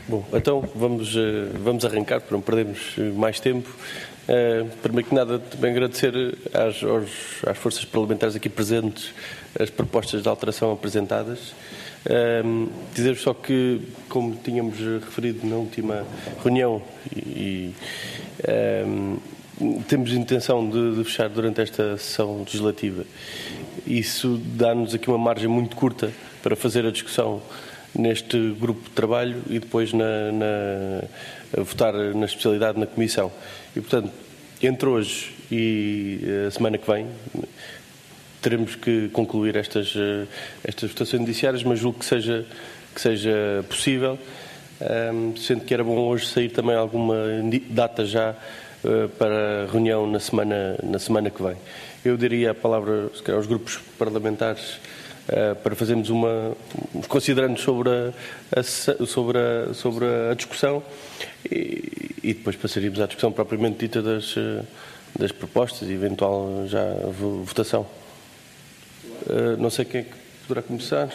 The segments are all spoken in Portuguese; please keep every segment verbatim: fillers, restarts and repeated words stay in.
Bom, então vamos, vamos arrancar para não perdermos mais tempo. Uh, primeiro que nada, também agradecer às, aos, às forças parlamentares aqui presentes as propostas de alteração apresentadas. Uh, dizer só que, como tínhamos referido na última reunião, e, uh, temos intenção de, de fechar durante esta sessão legislativa. Isso dá-nos aqui uma margem muito curta para fazer a discussão neste grupo de trabalho e depois na, na, a votar na especialidade na Comissão. E, portanto, entre hoje e a semana que vem, teremos que concluir estas, estas votações judiciárias, mas julgo que seja, que seja possível, um, sendo que era bom hoje sair também alguma data já uh, para a reunião na semana, na semana que vem. Eu diria a palavra, se calhar, aos grupos parlamentares uh, para fazermos uma, considerando sobre a, a, sobre a, sobre a discussão e, e depois passaríamos à discussão propriamente dita das, das propostas e eventual já votação. Uh, não sei quem é que poderá começar.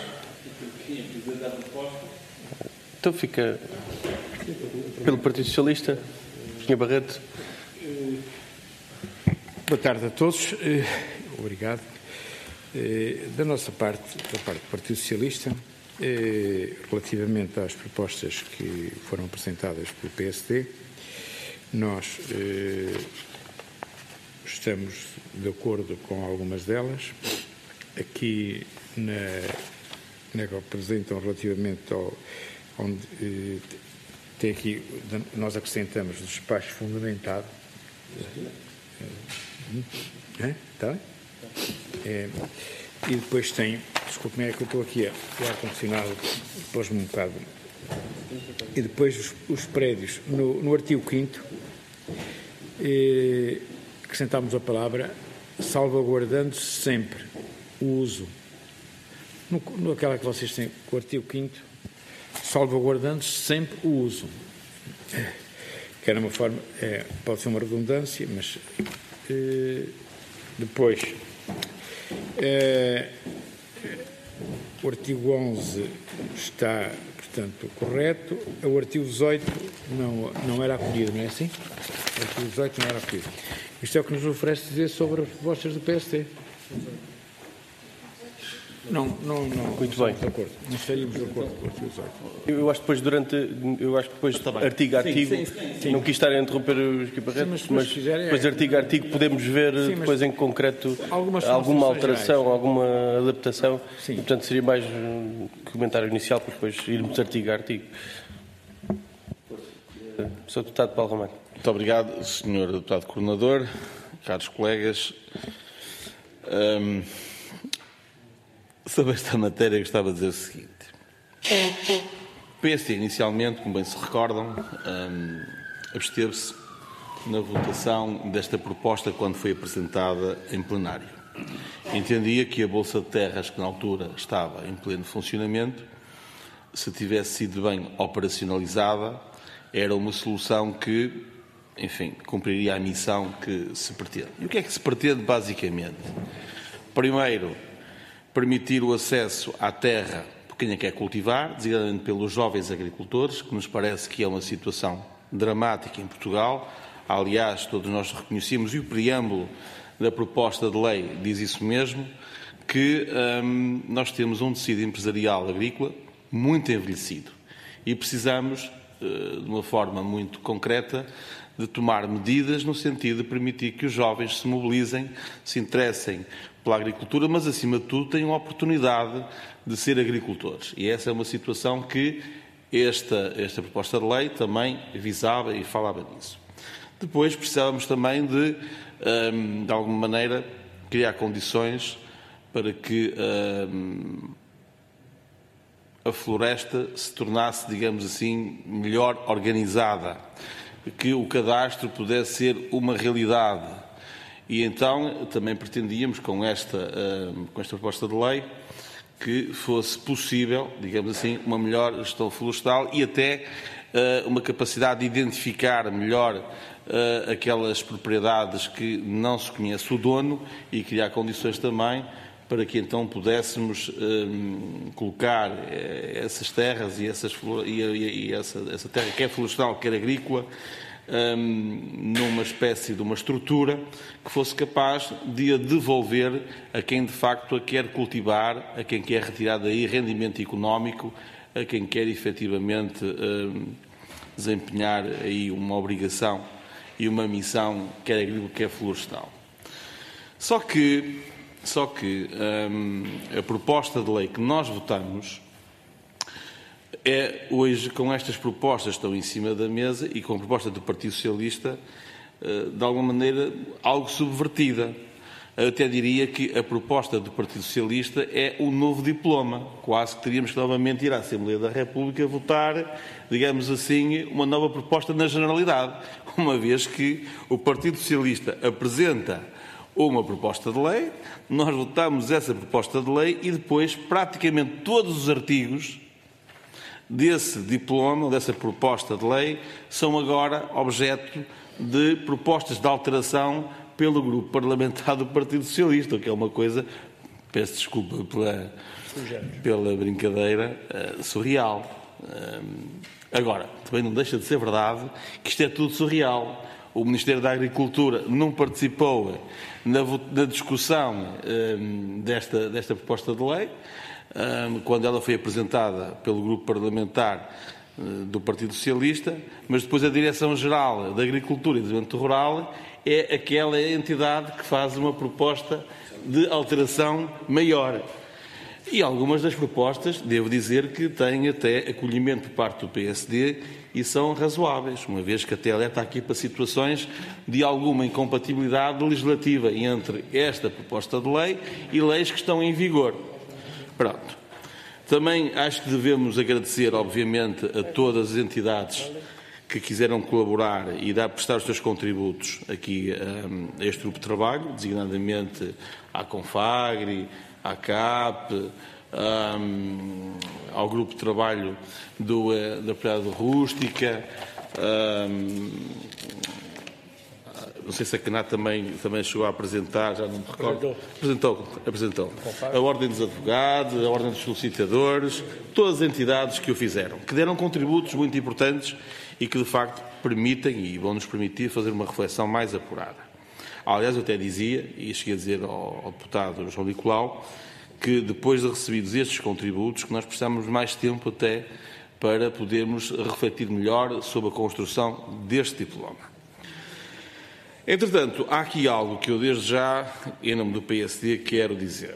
Então fica pelo Partido Socialista, senhor Barreto. Boa tarde a todos. Obrigado. Da nossa parte, da parte do Partido Socialista, relativamente às propostas que foram apresentadas pelo P S D, nós estamos de acordo com algumas delas. Aqui, na, na que apresentam relativamente ao onde eh, tem aqui, nós acrescentamos o despacho fundamentado. É? Está bem? É, e depois tem, desculpe-me, é que eu estou aqui, o ar-condicionado pôs-me um bocado. E depois os, os prédios, no, no artigo quinto, eh, acrescentámos a palavra salvaguardando-se sempre o uso, no, no aquela que vocês têm, o artigo quinto, salvaguardando-se sempre o uso. Que era uma forma, é, pode ser uma redundância, mas eh, depois eh, o artigo onze está, portanto, correto. O artigo dezoito não, não era acolhido, não é assim? O artigo dezoito não era acolhido. Isto é o que nos oferece dizer sobre as propostas do P S D. Não, não, não. Muito bem. De acordo. Não estaríamos de acordo com o artigo dezoito. Eu acho que depois, durante, eu acho que depois, artigo a artigo, sim, sim, sim. Não quis estar a interromper o Equipe Barreto, mas, mas quiser, depois, é, artigo a artigo, podemos ver sim, depois em concreto alguma alteração, gerais. Alguma adaptação. Sim. E, portanto, seria mais um comentário inicial para depois irmos artigo a artigo. senhor Deputado Paulo Ramalho. Muito obrigado, senhor Deputado Coordenador, caros colegas. Um, Sobre esta matéria, gostava de dizer o seguinte. O P S D, inicialmente, como bem se recordam, um, absteve-se na votação desta proposta quando foi apresentada em plenário. Entendia que a Bolsa de Terras, que na altura estava em pleno funcionamento, se tivesse sido bem operacionalizada, era uma solução que, enfim, cumpriria a missão que se pretende. E o que é que se pretende, basicamente? Primeiro, permitir o acesso à terra por quem a quer cultivar, designadamente pelos jovens agricultores, que nos parece que é uma situação dramática em Portugal. Aliás, todos nós reconhecemos, e o preâmbulo da proposta de lei diz isso mesmo, que hum, nós temos um tecido empresarial agrícola muito envelhecido e precisamos, uh, de uma forma muito concreta, de tomar medidas no sentido de permitir que os jovens se mobilizem, se interessem pela agricultura, mas, acima de tudo, tenham a oportunidade de ser agricultores. E essa é uma situação que esta, esta proposta de lei também visava e falava nisso. Depois, precisávamos também de, de alguma maneira, criar condições para que a floresta se tornasse, digamos assim, melhor organizada, que o cadastro pudesse ser uma realidade. E então também pretendíamos, com esta, uh, com esta proposta de lei, que fosse possível, digamos assim, uma melhor gestão florestal e até uh, uma capacidade de identificar melhor uh, aquelas propriedades que não se conhece o dono e criar condições também para que então pudéssemos um, colocar essas terras e, essas, e, e, e essa, essa terra, quer florestal, quer agrícola, um, numa espécie de uma estrutura que fosse capaz de a devolver a quem de facto a quer cultivar, a quem quer retirar daí rendimento económico, a quem quer efetivamente um, desempenhar aí uma obrigação e uma missão, quer agrícola, quer florestal. Só que, só que hum, a proposta de lei que nós votamos é hoje, com estas propostas que estão em cima da mesa e com a proposta do Partido Socialista, de alguma maneira, algo subvertida. Eu até diria que a proposta do Partido Socialista é o novo diploma. Quase que teríamos que novamente ir à Assembleia da República votar, digamos assim, uma nova proposta na generalidade, uma vez que o Partido Socialista apresenta uma proposta de lei, nós votamos essa proposta de lei e depois praticamente todos os artigos desse diploma, dessa proposta de lei, são agora objeto de propostas de alteração pelo grupo parlamentar do Partido Socialista, o que é uma coisa, peço desculpa pela, pela brincadeira, uh, surreal. Uh, agora, também não deixa de ser verdade que isto é tudo surreal. O Ministério da Agricultura não participou na, na discussão um, desta, desta proposta de lei, um, quando ela foi apresentada pelo grupo parlamentar uh, do Partido Socialista, mas depois a Direção-Geral da Agricultura e do Desenvolvimento Rural é aquela entidade que faz uma proposta de alteração maior. E algumas das propostas, devo dizer que têm até acolhimento por parte do P S D e são razoáveis, uma vez que até alerta aqui para situações de alguma incompatibilidade legislativa entre esta proposta de lei e leis que estão em vigor. Pronto. Também acho que devemos agradecer, obviamente, a todas as entidades que quiseram colaborar e dar, prestar os seus contributos aqui um, a este grupo de trabalho, designadamente à Confagri, à C A P, um, ao grupo de trabalho do, da Propriedade Rústica, um, não sei se a CNAT também, também chegou a apresentar, já não me recordo. Apresentou. Apresentou. A Ordem dos Advogados, a Ordem dos Solicitadores, todas as entidades que o fizeram, que deram contributos muito importantes e que, de facto, permitem e vão nos permitir fazer uma reflexão mais apurada. Aliás, eu até dizia, e cheguei a dizer ao, ao deputado João Nicolau, que depois de recebidos estes contributos, que nós precisamos de mais tempo até para podermos refletir melhor sobre a construção deste diploma. Entretanto, há aqui algo que eu desde já, em nome do P S D, quero dizer.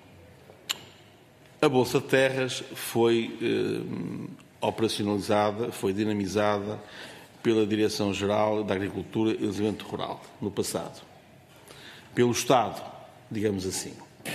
A Bolsa de Terras foi eh, operacionalizada, foi dinamizada pela Direção-Geral da Agricultura e Desenvolvimento Rural, no passado. Pelo Estado, digamos assim.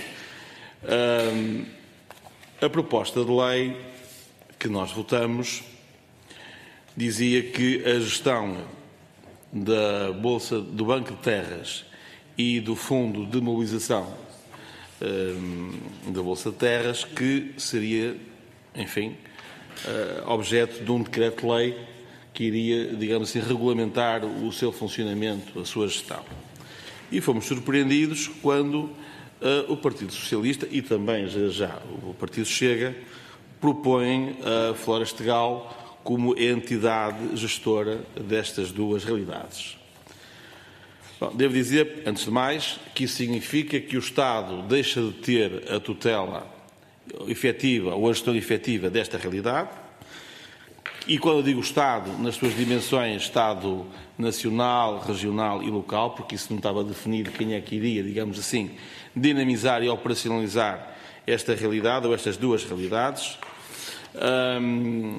Um, a proposta de lei que nós votamos dizia que a gestão da Bolsa, do Banco de Terras e do Fundo de Mobilização um, da Bolsa de Terras, que seria, enfim, uh, objeto de um decreto-lei que iria, digamos assim, regulamentar o seu funcionamento, a sua gestão. E fomos surpreendidos quando uh, o Partido Socialista e também já, já o Partido Chega propõem a Florestal como entidade gestora destas duas realidades. Bom, devo dizer, antes de mais, que isso significa que o Estado deixa de ter a tutela efetiva ou a gestão efetiva desta realidade. E quando eu digo Estado, nas suas dimensões, Estado nacional, regional e local, porque isso não estava definido quem é que iria, digamos assim, dinamizar e operacionalizar esta realidade ou estas duas realidades. Hum,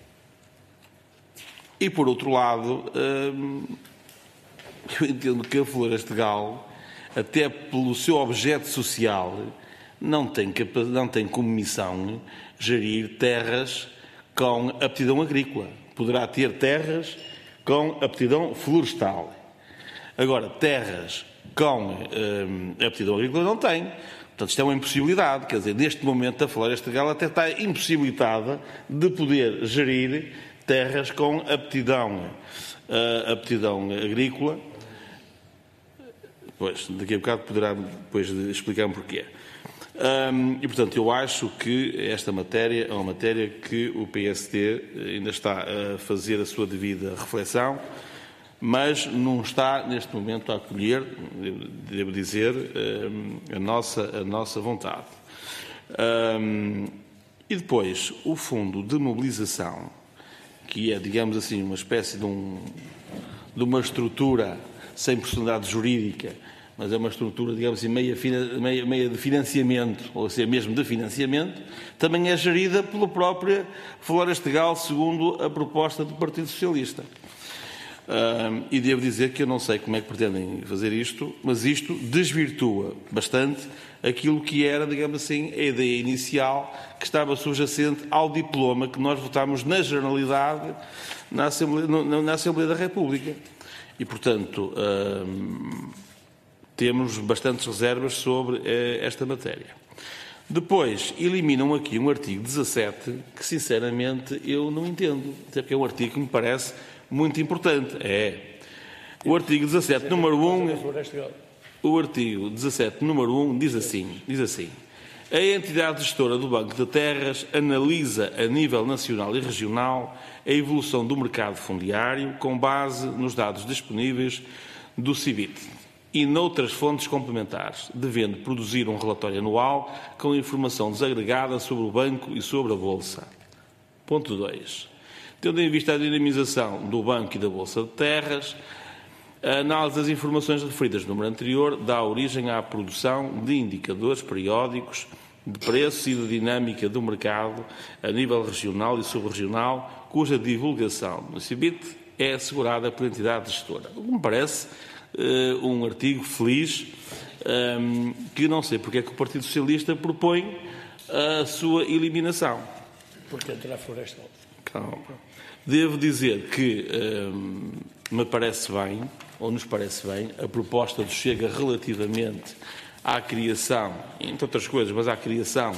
e, por outro lado, hum, eu entendo que a Florestal, até pelo seu objeto social, não tem, não tem como missão gerir terras com aptidão agrícola. Poderá ter terras com aptidão florestal. Agora, terras com hum, aptidão agrícola não tem. Portanto, isto é uma impossibilidade. Quer dizer, neste momento a Florestal até está impossibilitada de poder gerir terras com aptidão, uh, aptidão agrícola. Pois, daqui a bocado poderá depois explicar-me porquê. Um, e, portanto, eu acho que esta matéria é uma matéria que o P S D ainda está a fazer a sua devida reflexão, mas não está, neste momento, a acolher, devo dizer, a nossa, a nossa vontade. Um, e depois, o Fundo de Mobilização, que é, digamos assim, uma espécie de, um, de uma estrutura sem personalidade jurídica, mas é uma estrutura, digamos assim, meia, meia, meia de financiamento, ou seja, mesmo de financiamento, também é gerida pela própria Florestegal, segundo a proposta do Partido Socialista. Um, e devo dizer que eu não sei como é que pretendem fazer isto, mas isto desvirtua bastante aquilo que era, digamos assim, a ideia inicial que estava subjacente ao diploma que nós votámos na generalidade na Assembleia, na, na Assembleia da República. E, portanto, um, temos bastantes reservas sobre eh, esta matéria. Depois, eliminam aqui um artigo dezassete que, sinceramente, eu não entendo, até porque é um artigo que me parece muito importante. É o artigo dezassete, número um, o artigo dezassete, número um, diz assim, diz assim: a entidade gestora do Banco de Terras analisa a nível nacional e regional a evolução do mercado fundiário com base nos dados disponíveis do CIBIT e noutras fontes complementares, devendo produzir um relatório anual com informação desagregada sobre o banco e sobre a Bolsa. Ponto dois. Tendo em vista a dinamização do Banco e da Bolsa de Terras, a análise das informações referidas no número anterior dá origem à produção de indicadores periódicos de preços e de dinâmica do mercado a nível regional e subregional, cuja divulgação no CIBIT é assegurada pela entidade gestora. O que me parece uh, um artigo feliz, um, que não sei porque é que o Partido Socialista propõe a sua eliminação. Porque entra a Florestal. Calma. Devo dizer que um, me parece bem, ou nos parece bem, a proposta do Chega relativamente à criação, entre outras coisas, mas à criação,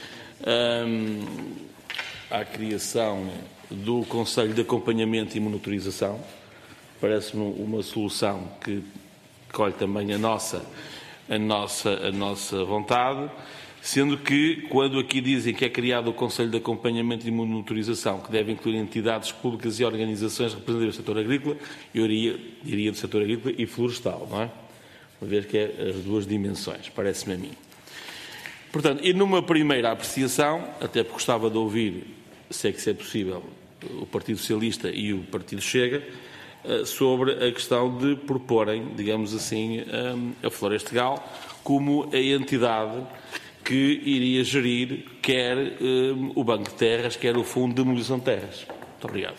um, à criação do Conselho de Acompanhamento e Monitorização. Parece-me uma solução que colhe também a nossa, a nossa, a nossa vontade. Sendo que, quando aqui dizem que é criado o Conselho de Acompanhamento e Monitorização, que deve incluir entidades públicas e organizações representativas do setor agrícola, eu iria, diria do setor agrícola e florestal, não é? Uma vez que é as duas dimensões, parece-me a mim. Portanto, e numa primeira apreciação, até porque gostava de ouvir, se é que isso é possível, o Partido Socialista e o Partido Chega, sobre a questão de proporem, digamos assim, a Florestegal como a entidade que iria gerir quer um, o Banco de Terras, quer o Fundo de Mobilização de Terras. Muito obrigado.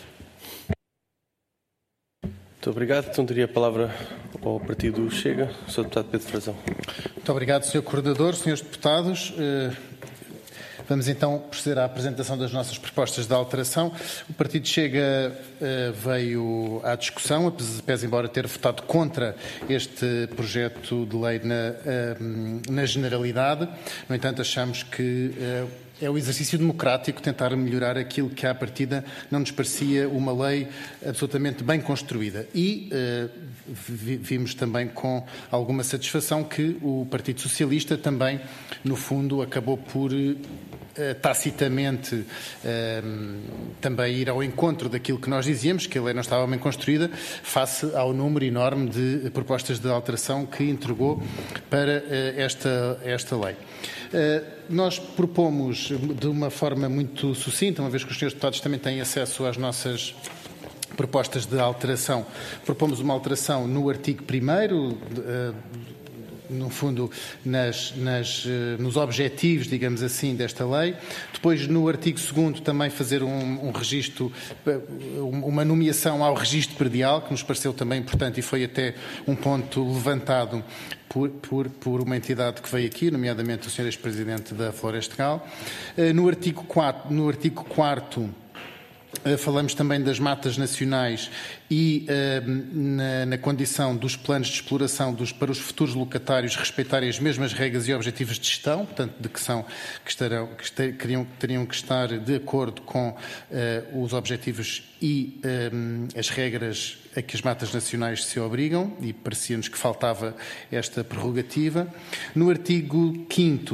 Muito obrigado. Então, daria a palavra ao Partido Chega, o senhor Deputado Pedro Frazão. Muito obrigado, senhor Coordenador, senhores Deputados. Vamos então proceder à apresentação das nossas propostas de alteração. O Partido Chega veio à discussão, apesar embora ter votado contra este projeto de lei na, na generalidade. No entanto, achamos que é o exercício democrático tentar melhorar aquilo que, à partida, não nos parecia uma lei absolutamente bem construída. E uh, vimos também com alguma satisfação que o Partido Socialista também, no fundo, acabou por uh, tacitamente uh, também ir ao encontro daquilo que nós dizíamos, que a lei não estava bem construída, face ao número enorme de propostas de alteração que entregou para uh, esta, esta lei. Uh, nós propomos, de uma forma muito sucinta, uma vez que os senhores deputados também têm acesso às nossas propostas de alteração, propomos uma alteração no artigo primeiro, uh, no fundo, nas, nas, nos objetivos, digamos assim, desta lei. Depois, no artigo segundo, também fazer um, um registro, uma nomeação ao registro predial, que nos pareceu também importante e foi até um ponto levantado por, por, por uma entidade que veio aqui, nomeadamente o senhor ex-presidente da Florestegal. No artigo quatro, no artigo quarto, falamos também das matas nacionais e uh, na, na condição dos planos de exploração dos, para os futuros locatários respeitarem as mesmas regras e objetivos de gestão, portanto, de que, são, que, estarão, que estar, teriam, teriam que estar de acordo com uh, os objetivos e um, as regras a que as matas nacionais se obrigam, e parecia-nos que faltava esta prerrogativa. No artigo quinto,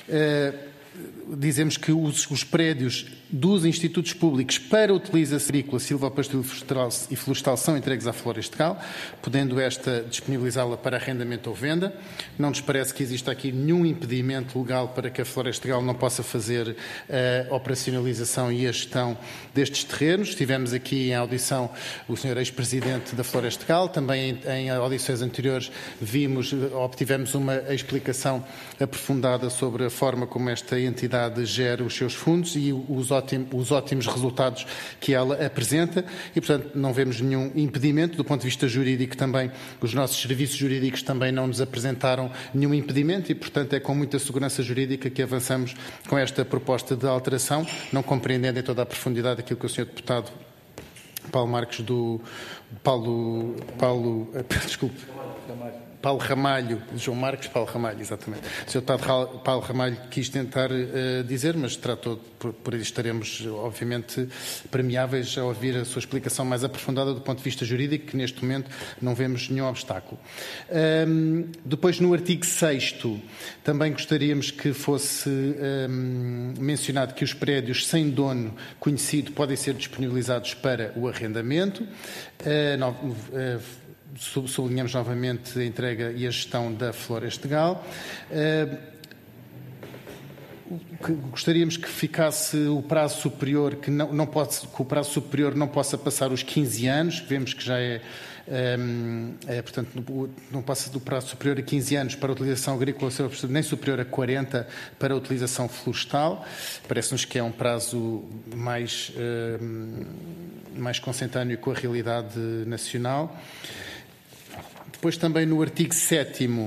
dizemos que os, os prédios dos institutos públicos para utilização agrícola, silvopastoril e florestal são entregues à Florestal, podendo esta disponibilizá-la para arrendamento ou venda. Não nos parece que exista aqui nenhum impedimento legal para que a Florestal não possa fazer a operacionalização e a gestão destes terrenos. Tivemos aqui em audição o senhor ex-presidente da Florestal, também em, em audições anteriores vimos, obtivemos uma explicação aprofundada sobre a forma como esta entidade gera os seus fundos e os ótimos, os ótimos resultados que ela apresenta e, portanto, não vemos nenhum impedimento. Do ponto de vista jurídico também, os nossos serviços jurídicos também não nos apresentaram nenhum impedimento e, portanto, é com muita segurança jurídica que avançamos com esta proposta de alteração, não compreendendo em toda a profundidade aquilo que o senhor deputado Paulo Marques do... Paulo... Paulo... Desculpe. Paulo Ramalho, João Marques, Paulo Ramalho, exatamente. O senhor deputado Paulo Ramalho quis tentar uh, dizer, mas tratou, por, por isso estaremos, obviamente, premiáveis a ouvir a sua explicação mais aprofundada do ponto de vista jurídico, que neste momento não vemos nenhum obstáculo. Um, depois, no artigo sexto, também gostaríamos que fosse um, mencionado que os prédios sem dono conhecido podem ser disponibilizados para o arrendamento. Uh, no, uh, Sublinhamos novamente a entrega e a gestão da Florestal. Gostaríamos que ficasse o prazo superior, que, não, não pode, que o prazo superior não possa passar os quinze anos, vemos que já é, é, portanto, não passa do prazo superior a quinze anos para a utilização agrícola, nem superior a quarenta para a utilização florestal. Parece-nos que é um prazo mais, mais consentâneo com a realidade nacional. Depois também no artigo sétimo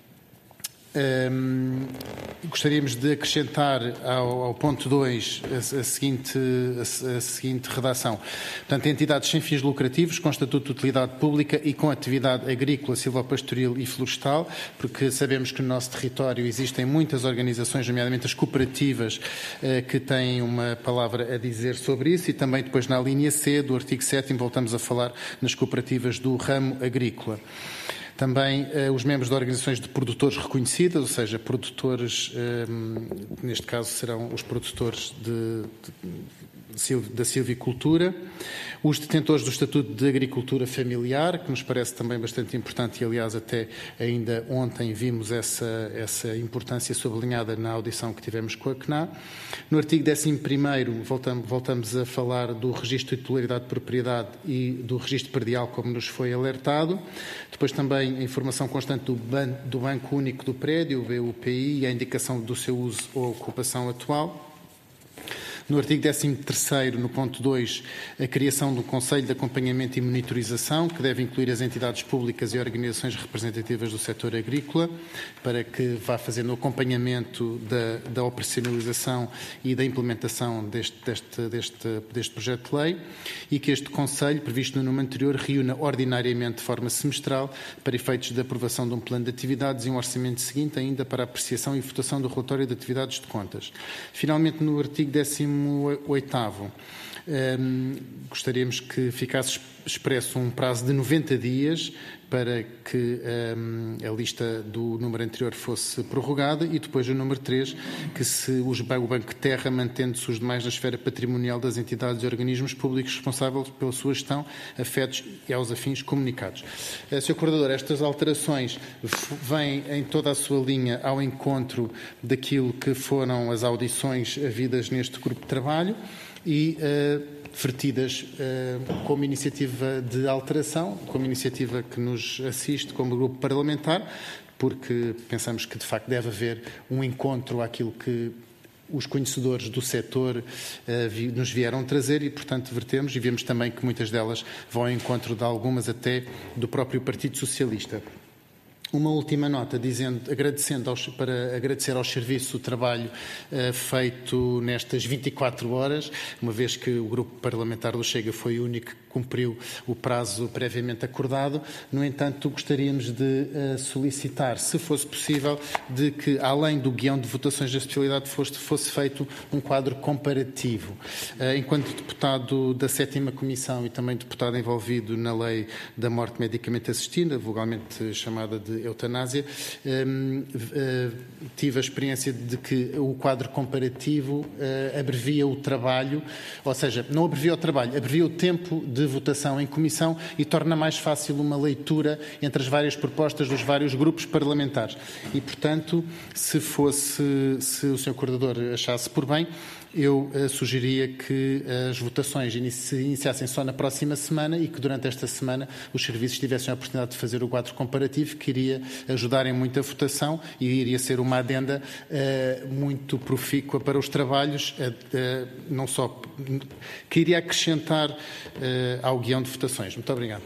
um, gostaríamos de acrescentar ao, ao ponto dois a, a, seguinte, a, a seguinte redação. Portanto, entidades sem fins lucrativos, com estatuto de utilidade pública e com atividade agrícola, silvopastoril e florestal, porque sabemos que no nosso território existem muitas organizações, nomeadamente as cooperativas, eh, que têm uma palavra a dizer sobre isso, e também depois na linha C do artigo sétimo voltamos a falar nas cooperativas do ramo agrícola. Também eh, os membros de organizações de produtores reconhecidas, ou seja, produtores, eh, neste caso serão os produtores de, de, da silvicultura, os detentores do Estatuto de Agricultura Familiar, que nos parece também bastante importante e, aliás, até ainda ontem vimos essa, essa importância sublinhada na audição que tivemos com a C N A. No artigo décimo primeiro voltamos, voltamos a falar do registro de titularidade de propriedade e do registro predial, como nos foi alertado. Depois também a informação constante do, ban do Banco Único do Prédio, o B U P I, e a indicação do seu uso ou ocupação atual. No artigo décimo terceiro, no ponto dois, a criação do Conselho de Acompanhamento e Monitorização, que deve incluir as entidades públicas e organizações representativas do setor agrícola, para que vá fazendo o acompanhamento da, da operacionalização e da implementação deste, deste, deste, deste projeto de lei, e que este Conselho, previsto no número anterior, reúna ordinariamente de forma semestral para efeitos de aprovação de um plano de atividades e um orçamento seguinte ainda para a apreciação e votação do relatório de atividades de contas. Finalmente, no artigo décimo oitavo, um, gostaríamos que ficasse expresso um prazo de noventa dias para que um, a lista do número anterior fosse prorrogada, e depois o número três, que se os, o Banco de Terra, mantendo-se os demais na esfera patrimonial das entidades e organismos públicos responsáveis pela sua gestão, afetos e aos afins comunicados. Uh, senhor Coordenador, estas alterações vêm em toda a sua linha ao encontro daquilo que foram as audições havidas neste grupo de trabalho e uh, vertidas uh, como iniciativa de alteração, como iniciativa que nos assiste como grupo parlamentar, porque pensamos que de facto deve haver um encontro àquilo que os conhecedores do setor uh, vi, nos vieram trazer e, portanto, vertemos, e vemos também que muitas delas vão ao encontro de algumas até do próprio Partido Socialista. Uma última nota, dizendo, agradecendo aos, para agradecer aos serviços o trabalho uh, feito nestas vinte e quatro horas, uma vez que o grupo parlamentar do Chega foi o único que cumpriu o prazo previamente acordado. No entanto, gostaríamos de uh, solicitar, se fosse possível, de que, além do guião de votações da especialidade, fosse, fosse feito um quadro comparativo. Uh, enquanto deputado da sétima Comissão e também deputado envolvido na lei da morte medicamente assistida, vulgarmente chamada de eutanásia. Tive a experiência de que o quadro comparativo abrevia o trabalho, ou seja, não abrevia o trabalho, abrevia o tempo de votação em comissão e torna mais fácil uma leitura entre as várias propostas dos vários grupos parlamentares. E, portanto, se fosse, se o senhor Coordenador achasse por bem, eu uh, sugeria que as votações se iniciassem só na próxima semana e que durante esta semana os serviços tivessem a oportunidade de fazer o quadro comparativo, que iria ajudar em muito a votação e iria ser uma adenda uh, muito profícua para os trabalhos, uh, uh, não só que iria acrescentar uh, ao guião de votações. Muito obrigado.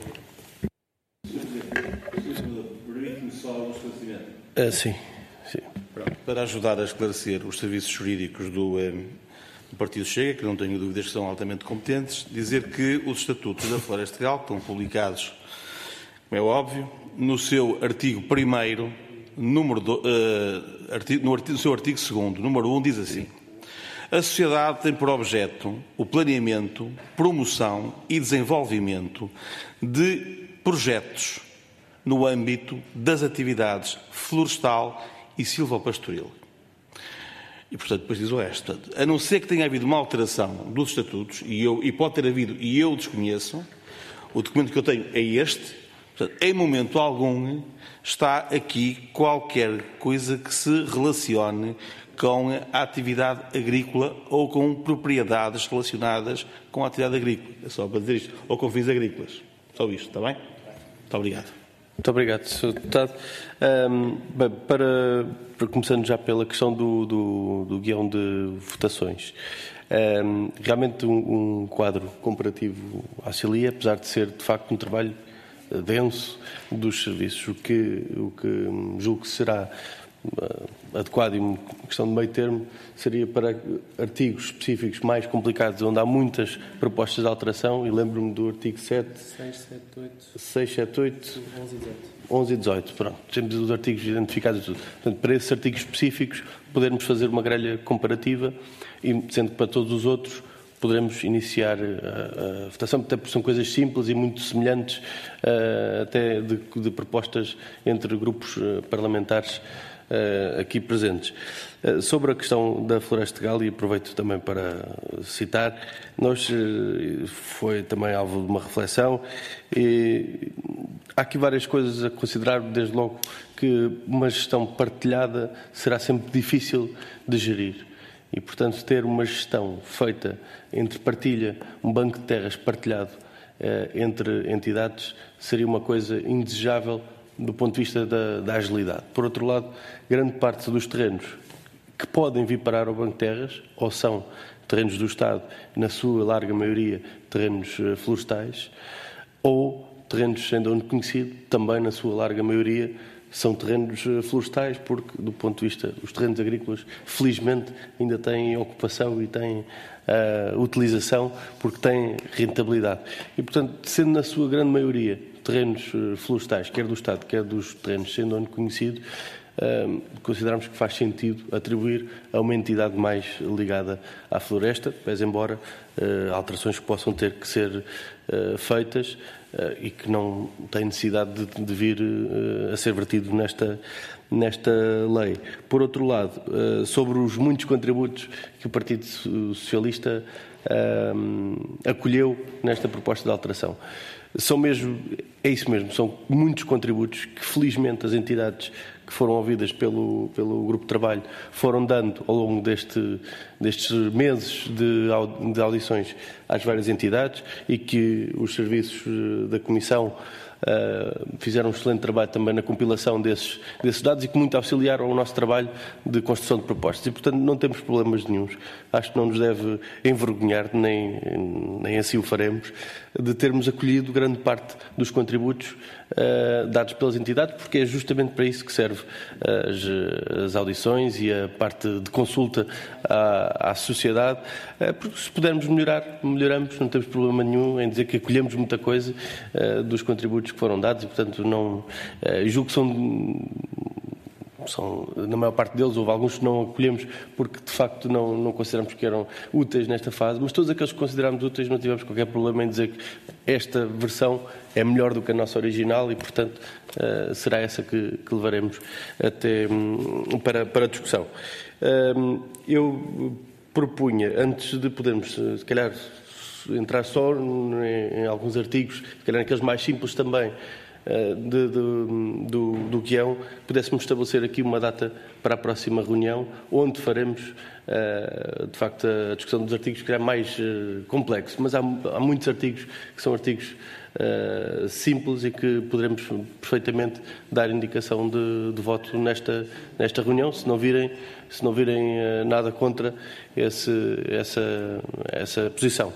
Uh, sim, sim. Para ajudar a esclarecer os serviços jurídicos do, do Partido Chega, que não tenho dúvidas que são altamente competentes, dizer que os estatutos da Floresta Legal estão publicados, como é óbvio, no seu artigo primeiro, número do, uh, artigo, no, artigo, no seu artigo segundo, número um, diz assim: a sociedade tem por objeto o planeamento, promoção e desenvolvimento de projetos no âmbito das atividades florestal e silvopastoril. E, portanto, depois diz o resto. Portanto, a não ser que tenha havido uma alteração dos estatutos, e, eu, e pode ter havido, e eu desconheço, o documento que eu tenho é este, portanto, em momento algum está aqui qualquer coisa que se relacione com a atividade agrícola ou com propriedades relacionadas com a atividade agrícola. É só para dizer isto. Ou com fins agrícolas. Só isto, está bem? Muito obrigado. Muito obrigado, senhor Deputado. Um, bem, para, para, começando já pela questão do, do, do guião de votações. Um, realmente um, um quadro comparativo auxilia, apesar de ser, de facto, um trabalho denso dos serviços, o que, o que julgo que será adequado e uma questão de meio termo seria para artigos específicos mais complicados, onde há muitas propostas de alteração, e lembro-me do artigo sete, seis, sete, oito, onze e dezoito. Pronto, temos os artigos identificados e tudo. Portanto, para esses artigos específicos, podermos fazer uma grelha comparativa, e sendo que para todos os outros poderemos iniciar a, a votação, até porque são coisas simples e muito semelhantes, uh, até de, de propostas entre grupos uh, parlamentares Uh, aqui presentes. Uh, sobre a questão da Floresta Legal, e aproveito também para citar, nós uh, foi também alvo de uma reflexão, e há aqui várias coisas a considerar, desde logo que uma gestão partilhada será sempre difícil de gerir. E, portanto, ter uma gestão feita entre partilha, um banco de terras partilhado uh, entre entidades, seria uma coisa indesejável do ponto de vista da, da agilidade. Por outro lado, grande parte dos terrenos que podem vir parar ao Banco de Terras, ou são terrenos do Estado, na sua larga maioria terrenos uh, florestais, ou terrenos sem dono conhecido, também na sua larga maioria são terrenos uh, florestais, porque do ponto de vista dos terrenos agrícolas, felizmente ainda têm ocupação e têm uh, utilização, porque têm rentabilidade. E, portanto, sendo na sua grande maioria terrenos florestais, quer do Estado, quer dos terrenos sem dono conhecido, uh, consideramos que faz sentido atribuir a uma entidade mais ligada à floresta, pese embora uh, alterações que possam ter que ser uh, feitas uh, e que não têm necessidade de, de vir uh, a ser vertido nesta, nesta lei. Por outro lado, uh, sobre os muitos contributos que o Partido Socialista uh, acolheu nesta proposta de alteração. São mesmo, é isso mesmo, são muitos contributos que felizmente as entidades que foram ouvidas pelo, pelo Grupo de Trabalho foram dando ao longo deste, destes meses de, de audições às várias entidades, e que os serviços da Comissão Uh, fizeram um excelente trabalho também na compilação desses, desses dados, e que muito auxiliaram o nosso trabalho de construção de propostas. E, portanto, não temos problemas nenhuns. Acho que não nos deve envergonhar, nem, nem assim o faremos, de termos acolhido grande parte dos contributos uh, dados pelas entidades, porque é justamente para isso que serve as, as audições e a parte de consulta à, à sociedade. Uh, porque se pudermos melhorar, melhoramos, não temos problema nenhum em dizer que acolhemos muita coisa uh, dos contributos que foram dados, e, portanto, não, uh, julgo que são, são, na maior parte deles, houve alguns que não acolhemos porque de facto não, não consideramos que eram úteis nesta fase, mas todos aqueles que consideramos úteis não tivemos qualquer problema em dizer que esta versão é melhor do que a nossa original e, portanto, uh, será essa que, que levaremos até um, para, para a discussão. Uh, eu propunha, antes de podermos, se calhar, entrar só em, em alguns artigos, se calhar naqueles mais simples também, De, de, do, do guião, pudéssemos estabelecer aqui uma data para a próxima reunião, onde faremos, de facto, a discussão dos artigos, que é mais complexo, mas há, há muitos artigos que são artigos simples e que poderemos perfeitamente dar indicação de, de voto nesta, nesta reunião, se não virem, se não virem nada contra esse, essa, essa posição.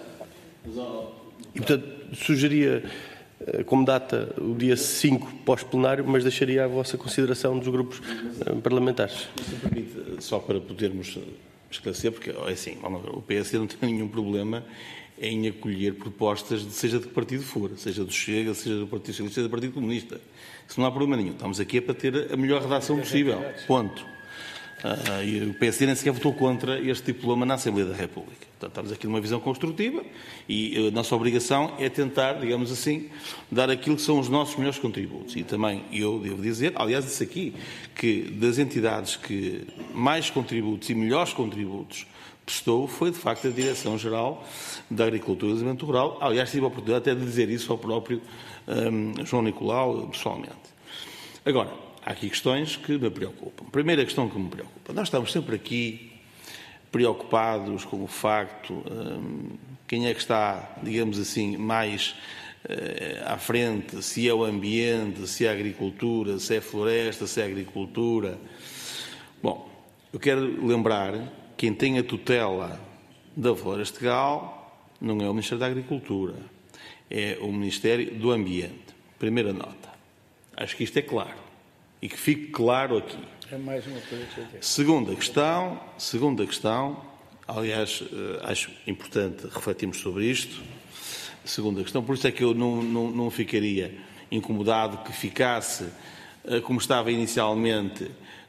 E, portanto, sugeria como data o dia cinco pós-plenário, mas deixaria à vossa consideração dos grupos parlamentares. Se me permite, só para podermos esclarecer, porque é assim, o P S D não tem nenhum problema em acolher propostas, de, seja de que partido for, seja do Chega, seja do Partido Socialista, seja do Partido Comunista. Isso não há problema nenhum. Estamos aqui para ter a melhor redação possível. Ponto. Uh, e o P S D nem sequer votou contra este diploma na Assembleia da República. Portanto, estamos aqui numa visão construtiva e a nossa obrigação é tentar, digamos assim, dar aquilo que são os nossos melhores contributos. E também eu devo dizer, aliás, disse aqui, que das entidades que mais contributos e melhores contributos prestou foi, de facto, a Direção-Geral da Agricultura e Desenvolvimento Rural. Aliás, tive a oportunidade até de dizer isso ao próprio um, João Nicolau, pessoalmente. Agora, há aqui questões que me preocupam. Primeira questão que me preocupa. Nós estamos sempre aqui preocupados com o facto, hum, quem é que está, digamos assim, mais eh, à frente, se é o ambiente, se é a agricultura, se é a floresta, se é a agricultura. Bom, eu quero lembrar que quem tem a tutela da Florestal não é o Ministério da Agricultura, é o Ministério do Ambiente. Primeira nota. Acho que isto é claro. E que fique claro aqui. É mais uma coisa que eu tenho. Segunda questão, segunda questão, aliás, acho importante refletirmos sobre isto. Segunda questão, por isso é que eu não, não, não ficaria incomodado que ficasse, como estava inicialmente,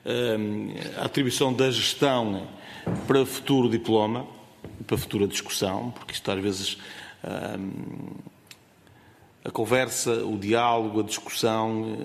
a atribuição da gestão para futuro diploma, para futura discussão, porque isto às vezes a conversa, o diálogo, a discussão,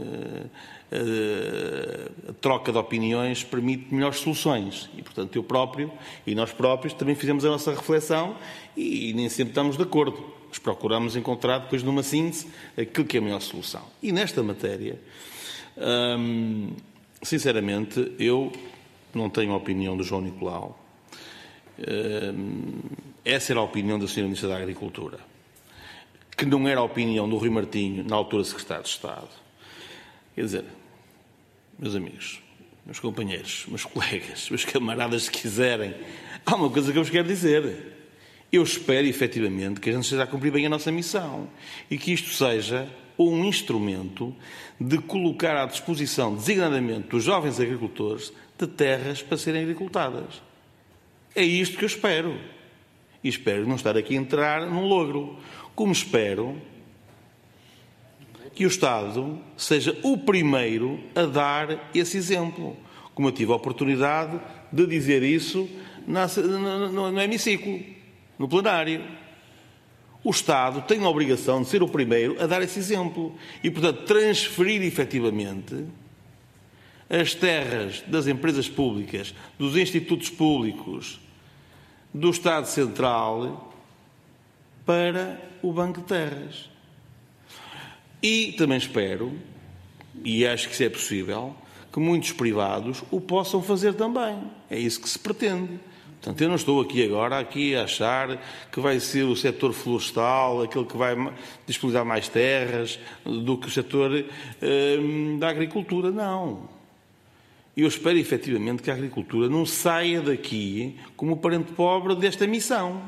a troca de opiniões permite melhores soluções e, portanto, eu próprio e nós próprios também fizemos a nossa reflexão e nem sempre estamos de acordo, mas procuramos encontrar depois numa síntese aquilo que é a melhor solução. E nesta matéria, hum, sinceramente, eu não tenho a opinião do João Nicolau. Hum, essa era a opinião da senhora Ministra da Agricultura, que não era a opinião do Rui Martinho, na altura secretário de Estado. Quer dizer, meus amigos, meus companheiros, meus colegas, meus camaradas, se quiserem, há uma coisa que eu vos quero dizer. Eu espero, efetivamente, que a gente esteja a cumprir bem a nossa missão e que isto seja um instrumento de colocar à disposição, designadamente, dos jovens agricultores, de terras para serem agricultadas. É isto que eu espero. E espero não estar aqui a entrar num logro. Como espero que o Estado seja o primeiro a dar esse exemplo. Como eu tive a oportunidade de dizer isso na, no, no, no hemiciclo, no plenário. O Estado tem a obrigação de ser o primeiro a dar esse exemplo. E, portanto, transferir efetivamente as terras das empresas públicas, dos institutos públicos, do Estado Central para o Banco de Terras. E também espero, e acho que isso é possível, que muitos privados o possam fazer também. É isso que se pretende. Portanto, eu não estou aqui agora aqui a achar que vai ser o setor florestal aquele que vai disponibilizar mais terras do que o setor hum, da agricultura. Não. Eu espero, efetivamente, que a agricultura não saia daqui como o parente pobre desta missão.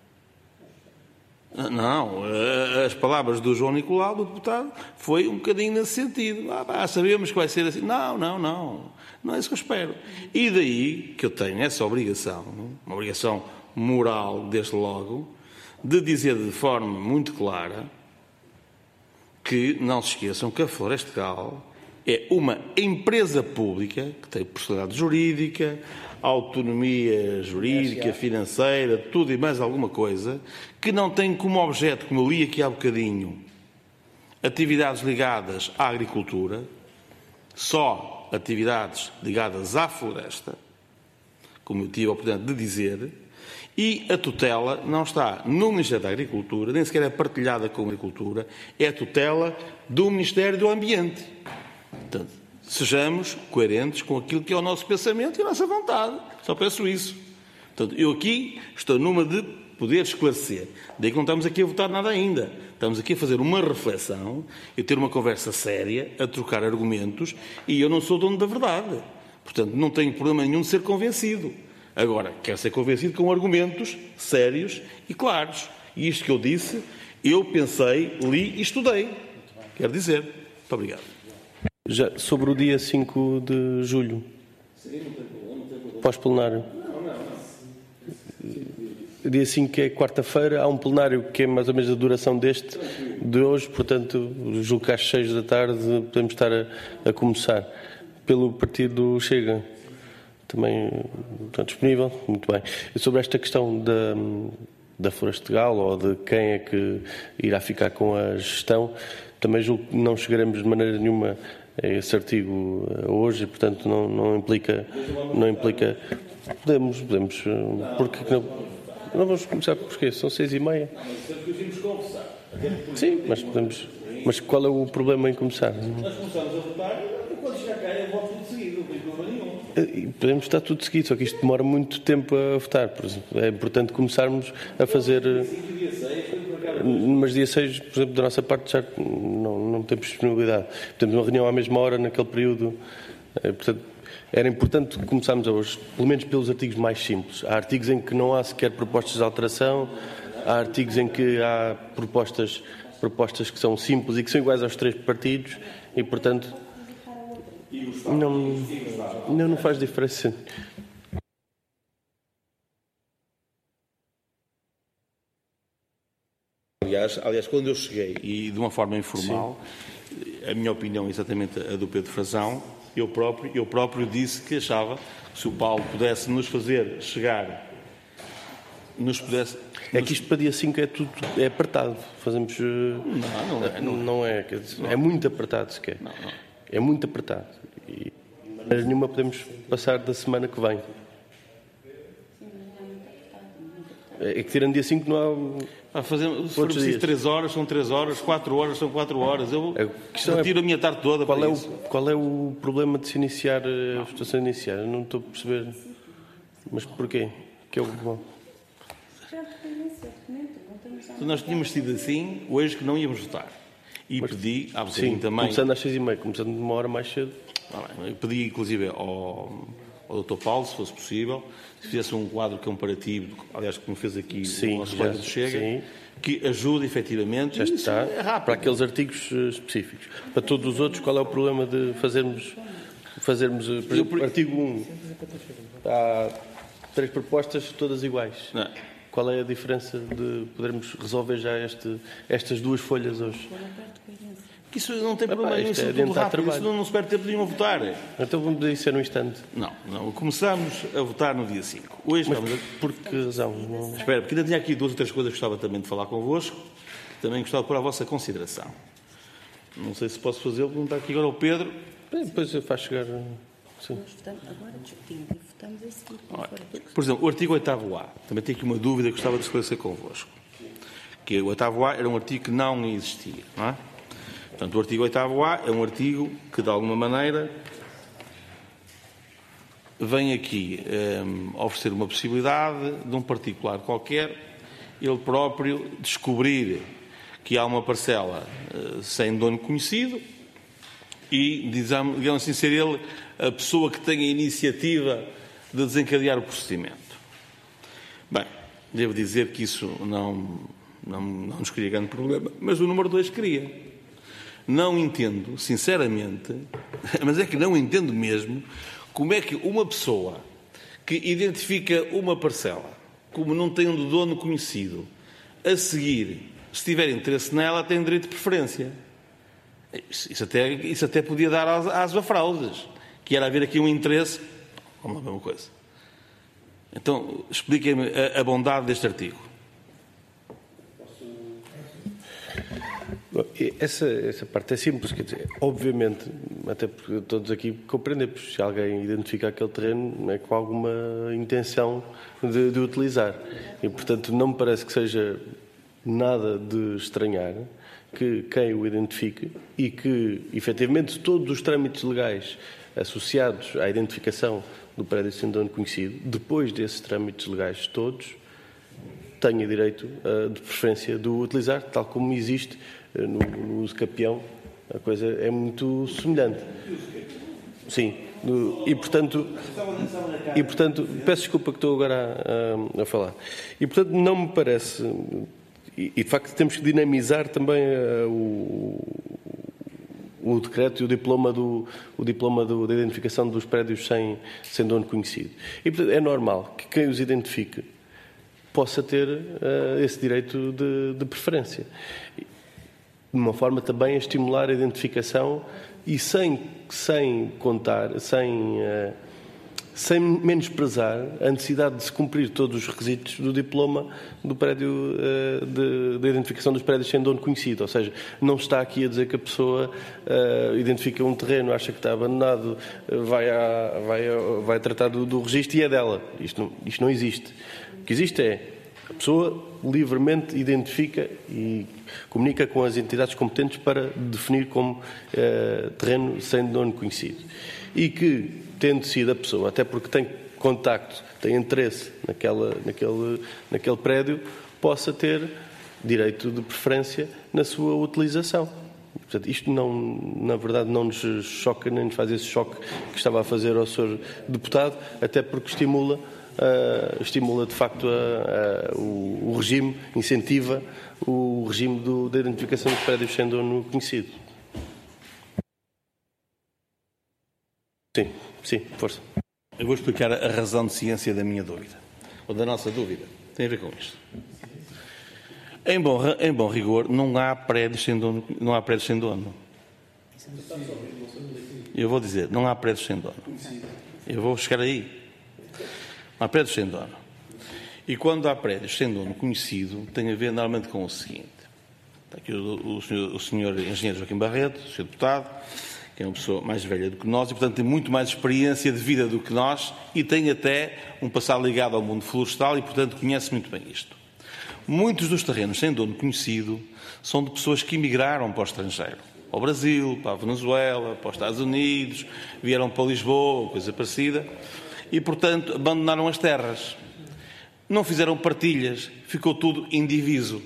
Não, as palavras do João Nicolau, do deputado, foi um bocadinho nesse sentido. Ah, sabemos que vai ser assim. Não, não, não. Não é isso que eu espero. E daí que eu tenho essa obrigação, uma obrigação moral, desde logo, de dizer de forma muito clara que não se esqueçam que a Florestal é uma empresa pública que tem personalidade jurídica, autonomia jurídica, financeira, tudo e mais alguma coisa, que não tem como objeto, como eu li aqui há bocadinho, atividades ligadas à agricultura, só atividades ligadas à floresta, como eu tive a oportunidade de dizer, e a tutela não está no Ministério da Agricultura, nem sequer é partilhada com a Agricultura, é a tutela do Ministério do Ambiente. Portanto, sejamos coerentes com aquilo que é o nosso pensamento e a nossa vontade. Só peço isso. Portanto, eu aqui estou numa de poder esclarecer. Daí que não estamos aqui a votar nada ainda. Estamos aqui a fazer uma reflexão e ter uma conversa séria, a trocar argumentos, e eu não sou dono da verdade. Portanto, não tenho problema nenhum de ser convencido. Agora, quero ser convencido com argumentos sérios e claros. E isto que eu disse, eu pensei, li e estudei. Quero dizer. Muito obrigado. Já sobre o dia cinco de julho, pós-plenário. Dia cinco, que é quarta-feira, há um plenário que é mais ou menos a duração deste, de hoje, portanto, julgo que às seis da tarde podemos estar a, a começar. Pelo partido Chega, também está disponível, muito bem. E sobre esta questão da, da Florestal, ou de quem é que irá ficar com a gestão, também julgo que não chegaremos de maneira nenhuma a esse artigo hoje, portanto não, não implica, não implica, podemos, podemos, porque não, não vamos começar porquê? São seis e meia. Sim, mas podemos, mas qual é o problema em começar? Nós começamos a votar e quando chegar cá eu voto tudo seguido, não tem problema nenhum. Podemos estar tudo seguido, só que isto demora muito tempo a votar, por exemplo. É importante começarmos a fazer. Mas dia seis, por exemplo, da nossa parte já não, não temos disponibilidade. Temos uma reunião à mesma hora, naquele período. Portanto, era importante começarmos a hoje, pelo menos pelos artigos mais simples. Há artigos em que não há sequer propostas de alteração, há artigos em que há propostas, propostas que são simples e que são iguais aos três partidos e, portanto, não, não, não faz diferença. Aliás, aliás, quando eu cheguei, e de uma forma informal, sim, a minha opinião é exatamente a do Pedro Frazão, eu próprio, eu próprio disse que achava que se o Paulo pudesse nos fazer chegar, nos pudesse... É que isto para dia cinco é tudo, é apertado, fazemos... Não, não é. Não, não é, quer dizer, é muito apertado sequer. Não, não. É muito apertado. E de maneira nenhuma podemos passar da semana que vem. É que tirando dia cinco não há... Ah, fazemos, se for preciso três horas, são três horas, quatro horas, são quatro horas. Eu retiro é, a minha tarde toda qual para é isso. O, qual é o problema de se iniciar a votação inicial? Eu não estou a perceber. Mas porquê? Que é o bom? Se nós tínhamos sido assim, hoje que não íamos votar. E mas, pedi, há bocadinho sim, também... começando às seis e meia, começando uma hora mais cedo. Eu pedi, inclusive, ao, ao doutor Paulo, se fosse possível, se fizesse um quadro comparativo, aliás, como fez aqui sim, o nosso colega do Chega, sim, que ajude, efetivamente, já está, é rápido, para aqueles artigos específicos. Para todos os outros, qual é o problema de fazermos, fazermos por exemplo, eu, artigo um, há três propostas, todas iguais. Não. Qual é a diferença de podermos resolver já este, estas duas folhas hoje? Isso não tem problema nenhum, isso é tudo rápido, isso não, não se perde tempo nenhum a votar. Então vamos dizer isso é no instante. Não, não, começamos a votar no dia cinco. Hoje Mas estamos a... por que razão? Não... Espera, porque ainda tinha aqui duas ou três coisas que gostava também de falar convosco, também gostava de pôr à vossa consideração. Não sei se posso fazê-lo, perguntar aqui agora ao Pedro. Bem, depois eu faço chegar... Sim. Nós votamos, agora discutimos e votamos em seguida. Por exemplo, o artigo oito A, também tenho aqui uma dúvida que gostava de esclarecer convosco. Que o oito A era um artigo que não existia, não é? Portanto, o artigo oito A é um artigo que, de alguma maneira, vem aqui um, oferecer uma possibilidade de um particular qualquer, ele próprio descobrir que há uma parcela uh, sem dono conhecido e, digamos assim, ser ele a pessoa que tem a iniciativa de desencadear o procedimento. Bem, devo dizer que isso não, não, não nos cria grande problema, mas o número dois cria. Não entendo, sinceramente, mas é que não entendo mesmo, como é que uma pessoa que identifica uma parcela como não tendo dono conhecido, a seguir, se tiver interesse nela, tem direito de preferência. Isso, isso, até, isso até podia dar aso a fraudes, que era haver aqui um interesse. Vamos lá ver uma coisa. Então, expliquem-me a, a bondade deste artigo. Bom, essa, essa parte é simples, quer dizer, obviamente, até porque todos aqui compreendemos, se alguém identifica aquele terreno é com alguma intenção de, de utilizar. E, portanto, não me parece que seja nada de estranhar que quem o identifique e que, efetivamente, todos os trâmites legais associados à identificação do prédio sem dono conhecido, depois desses trâmites legais todos, tenha direito uh, de preferência de o utilizar, tal como existe uh, no, no uso capião. A coisa é muito semelhante. Sim. No, e, portanto, e, portanto, peço desculpa que estou agora a, a, a falar. E, portanto, não me parece... E, e, de facto, temos que dinamizar também uh, o... o decreto e o diploma, do, o diploma do, da identificação dos prédios sem, sem dono conhecido. E, portanto, é normal que quem os identifique possa ter uh, esse direito de, de preferência. De uma forma também a estimular a identificação e sem, sem contar, sem, uh, sem menosprezar a necessidade de se cumprir todos os requisitos do diploma do prédio, uh, de, de identificação dos prédios sem dono conhecido. Ou seja, não está aqui a dizer que a pessoa uh, identifica um terreno, acha que está abandonado, uh, vai, a, vai, a, vai tratar do, do registro e é dela. Isto não, isto não existe. O que existe é a pessoa livremente identifica e comunica com as entidades competentes para definir como uh, terreno sem dono conhecido. E que, tendo sido a pessoa, até porque tem contacto, tem interesse naquela, naquele, naquele prédio, possa ter direito de preferência na sua utilização. Portanto, isto, não, na verdade, não nos choca, nem nos faz esse choque que estava a fazer ao senhor deputado, até porque estimula, uh, estimula de facto, a, a, o, o regime, incentiva o regime do, da identificação dos prédios sem dono conhecido. Sim, sim, força. Eu vou explicar a razão de ciência da minha dúvida, ou da nossa dúvida. Tem a ver com isto. Em bom, em bom rigor, não há prédios sem dono. Não há prédios sem dono. Eu vou dizer, não há prédios sem dono. Eu vou chegar aí. Não há prédios sem dono. E quando há prédios sem dono conhecido, tem a ver normalmente com o seguinte. Está aqui o, o, senhor, o senhor engenheiro Joaquim Barreto, o senhor deputado, que é uma pessoa mais velha do que nós e, portanto, tem muito mais experiência de vida do que nós e tem até um passado ligado ao mundo florestal e, portanto, conhece muito bem isto. Muitos dos terrenos sem dono conhecido são de pessoas que emigraram para o estrangeiro, ao Brasil, para a Venezuela, para os Estados Unidos, vieram para Lisboa, coisa parecida, e, portanto, abandonaram as terras. Não fizeram partilhas, ficou tudo indiviso.